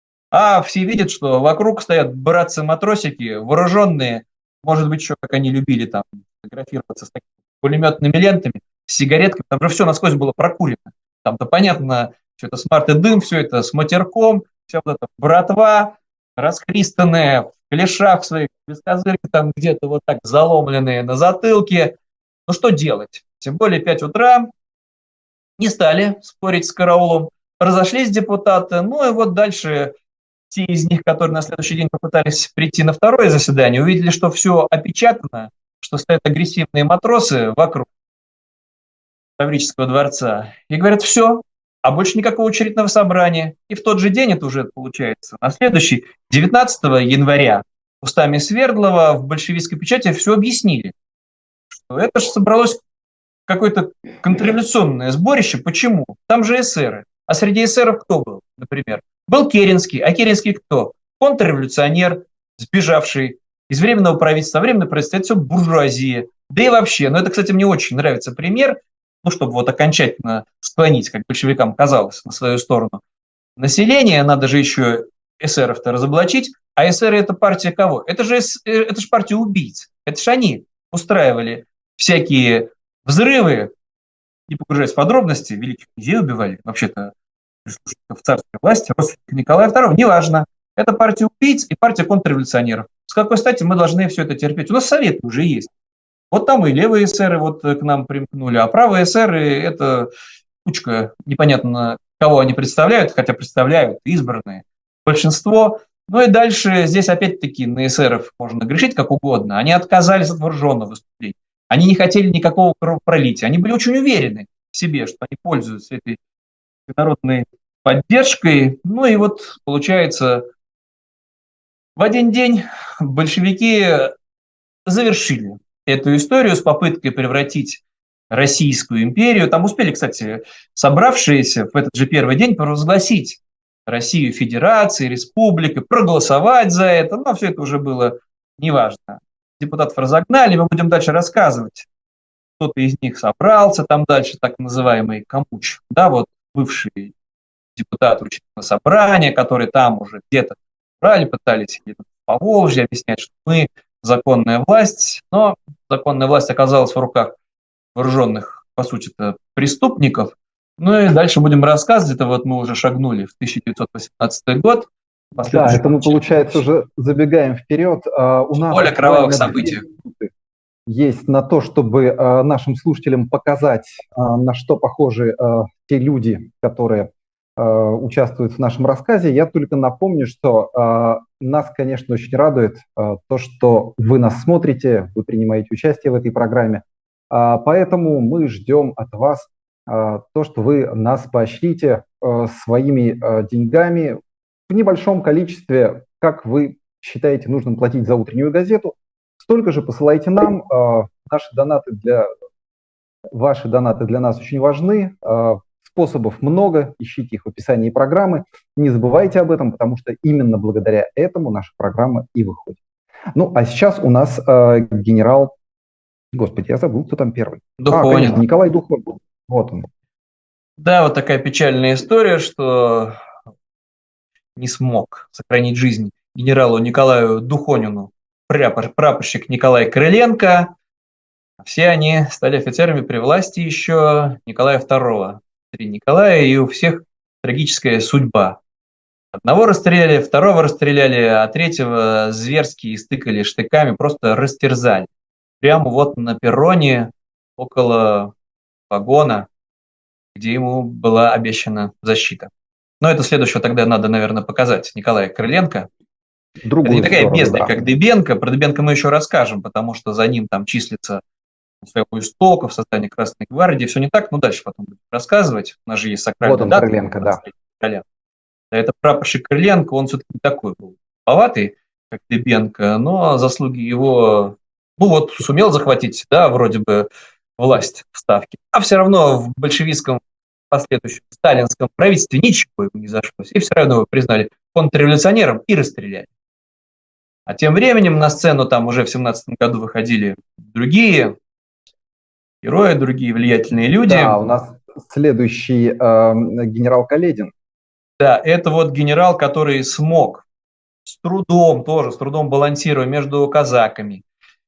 А все видят, что вокруг стоят братцы-матросики, вооруженные, может быть, еще, как они любили там фотографироваться с такими пулеметными лентами, с сигаретками, там же все насквозь было прокурено. Там-то понятно, все это смарт и дым, все это с матерком, вся вот эта братва, расхристанная, в клешах своих, без козырки, там где-то вот так заломленные на затылке. Ну что делать? Тем более пять утра, не стали спорить с караулом, разошлись депутаты, ну и вот дальше те из них, которые на следующий день попытались прийти на второе заседание, увидели, что все опечатано, что стоят агрессивные матросы вокруг Таврического дворца, и говорят, все, а больше никакого учредительного собрания. И в тот же день, это уже получается, на следующий, девятнадцатого января, устами Свердлова в большевистской печати все объяснили, что это же собралось какое-то контрреволюционное сборище. Почему? Там же эсеры. А среди эсеров кто был, например? Был Керенский. А Керенский кто? Контрреволюционер, сбежавший из Временного правительства. Временное правительство – это все буржуазия. Да и вообще, ну это, кстати, мне очень нравится пример, ну, чтобы вот окончательно склонить, как большевикам казалось, на свою сторону. Население, надо же еще эсеров-то разоблачить. А эсеры – это партия кого? Это же, это же партия убийц. Это же они устраивали всякие взрывы, не погружаясь в подробности, великих князей убивали, вообще-то в царской власти, родственников Николая второго, неважно. Это партия убийц и партия контрреволюционеров. С какой стати мы должны все это терпеть? У нас советы уже есть. Вот там и левые эсеры вот к нам примкнули, а правые эсеры – это кучка, непонятно, кого они представляют, хотя представляют избранные. Большинство. Ну и дальше здесь опять-таки на эсеров можно грешить как угодно. Они отказались от вооруженного выступления. Они не хотели никакого кровопролития. Они были очень уверены в себе, что они пользуются этой народной поддержкой. Ну и вот получается, в один день большевики завершили эту историю с попыткой превратить Российскую империю. Там успели, кстати, собравшиеся в этот же первый день провозгласить Россию федерацией, республикой, проголосовать за это, но все это уже было неважно. Депутатов разогнали, мы будем дальше рассказывать. Кто-то из них собрался там дальше, так называемый Камуч, да, вот бывший депутат учительного собрания, которые там уже где-то брали, пытались где-то по Волжье объяснять, что мы законная власть, но законная власть оказалась в руках вооруженных, по сути-то, преступников. Ну и дальше будем рассказывать. Это вот мы уже шагнули в тысяча девятьсот восемнадцатый год. Да, это мы, получается, уже забегаем вперед. А, у нас более кровавых событий есть на то, чтобы а, нашим слушателям показать, а, на что похожи а, те люди, которые а, участвуют в нашем рассказе. Я только напомню, что а, нас, конечно, очень радует а, то, что вы нас смотрите, вы принимаете участие в этой программе. А, поэтому мы ждем от вас а, то, что вы нас поощрите а, своими а, деньгами в небольшом количестве, как вы считаете нужным платить за утреннюю газету. Столько же посылайте нам. А, наши донаты для, ваши донаты для нас очень важны. А, способов много, ищите их в описании программы. Не забывайте об этом, потому что именно благодаря этому наша программа и выходит. Ну, а сейчас у нас а, генерал... Господи, я забыл, кто там первый. Духонин. А, конечно, Николай Духонин. Вот он. Да, вот такая печальная история, что не смог сохранить жизнь генералу Николаю Духонину прапор, прапорщик Николай Крыленко. Все они стали офицерами при власти еще Николая второго. Три Николая, и у всех трагическая судьба. Одного расстреляли, второго расстреляли, а третьего зверски истыкали штыками, просто растерзали. Прямо вот на перроне около вагона, где ему была обещана защита. Но это следующего тогда надо, наверное, показать. Николая Крыленко. Другую это не такая сторону, бездна, да. как Дыбенко. Про Дыбенко мы еще расскажем, потому что за ним там числится своего истока в создании Красной гвардии. Все не так, но дальше потом будем рассказывать. У нас же есть сакральная Вот он, дата. Крыленко, да. Крыленко. Это прапорщик Крыленко, он все-таки такой был поватый, как Дыбенко, но заслуги его... Ну вот, сумел захватить, да, вроде бы, власть в Ставке. А все равно в большевистском последующем сталинском правительстве ничего ему не зашлось. И все равно его признали контрреволюционером и расстреляли. А тем временем на сцену там уже в семнадцатом году выходили другие герои, другие влиятельные люди. Да, у нас следующий э, генерал Каледин. Да, это вот генерал, который смог с трудом, тоже с трудом балансируя между казаками,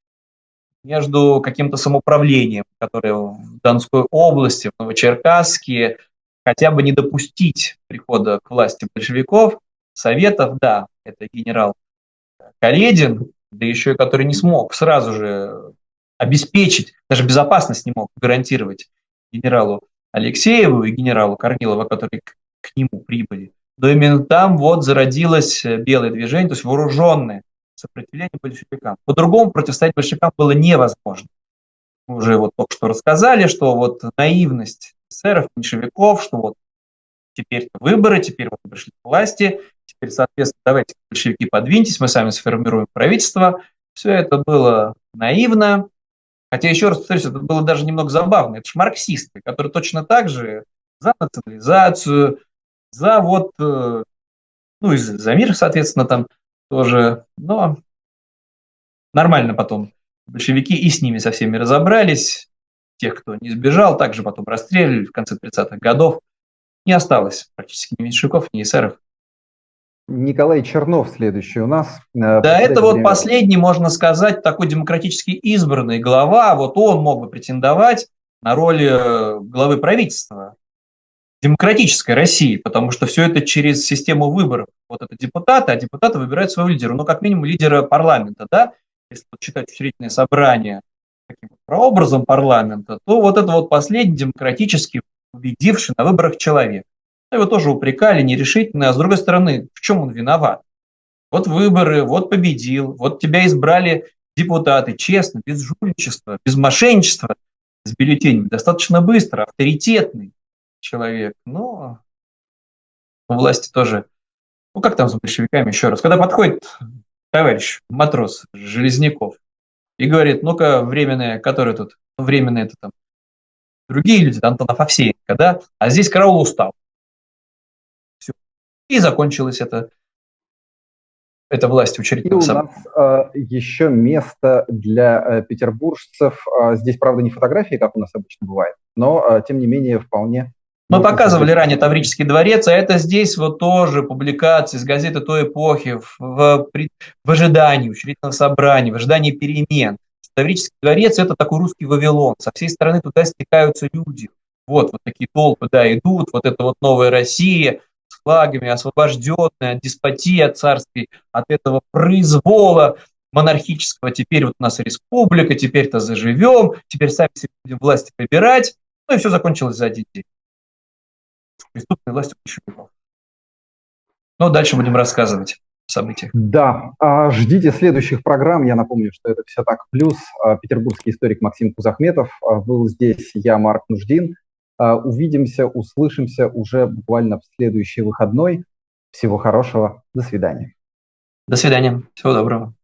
между каким-то самоуправлением, которое в Донской области, в Новочеркасске, хотя бы не допустить прихода к власти большевиков, советов, да, это генерал Каледин, да еще и который не смог сразу же обеспечить, даже безопасность не мог гарантировать генералу Алексееву и генералу Корнилову, которые к, к нему прибыли. Но именно там вот зародилось белое движение, то есть вооруженное сопротивление большевикам. По-другому противостоять большевикам было невозможно. Мы уже вот только что рассказали, что вот наивность эсеров, меньшевиков, что вот теперь выборы, теперь вот пришли к власти, теперь, соответственно, давайте, большевики, подвиньтесь, мы сами сформируем правительство. Все это было наивно. Хотя, еще раз повторюсь, это было даже немного забавно. Это же марксисты, которые точно так же за национализацию, за вот, ну и за мир, соответственно, там тоже, но нормально потом большевики и с ними со всеми разобрались. Тех, кто не сбежал, также потом расстреляли в конце тридцатых годов. Не осталось практически ни меньшевиков, ни эсеров. Николай Чернов следующий у нас. Да, это вот последний, можно сказать, такой демократически избранный глава. Вот он мог бы претендовать на роль главы правительства демократической России, потому что все это через систему выборов. Вот это депутаты, а депутаты выбирают своего лидера, ну, как минимум, лидера парламента, да, если вот считать учредительное собрание таким вот прообразом парламента, то вот это вот последний демократически победивший на выборах человек. Его тоже упрекали нерешительно, а с другой стороны, в чем он виноват? Вот выборы, вот победил, вот тебя избрали депутаты, честно, без жульничества, без мошенничества, с бюллетенями, достаточно быстро, авторитетный человек. Но у власти тоже, ну как там с большевиками еще раз, когда подходит товарищ матрос Железняков и говорит, ну-ка, временные, которые тут, ну, временные это там, другие люди, Антонов Овсеенко, да, а здесь караул устал. Все. И закончилась эта, эта власть И учредительного у собрания. нас э, еще место для э, петербуржцев. Э, здесь, правда, не фотографии, как у нас обычно бывает, но, э, тем не менее, вполне Мы можно показывали создать. ранее Таврический дворец, а это здесь вот тоже публикации с газеты той эпохи в, в, при- в ожидании учредительного собрания, в ожидании перемен. Таврический дворец – это такой русский Вавилон. Со всей страны туда стекаются люди. Вот, вот такие толпы, да, идут. Вот это вот новая Россия с флагами, освобожденная от деспотии от царской, от этого произвола монархического. Теперь вот у нас республика, теперь-то заживем, теперь сами себе будем власти выбирать. Ну и все закончилось за один день. Преступной властью большевиков. Но дальше будем рассказывать о событиях. Да, а, ждите следующих программ. Я напомню, что это «Все так плюс». А, Петербургский историк Максим Кузахметов а, был здесь, я Марк Нуждин. А, Увидимся, услышимся уже буквально в следующий выходной. Всего хорошего, до свидания. До свидания, всего доброго.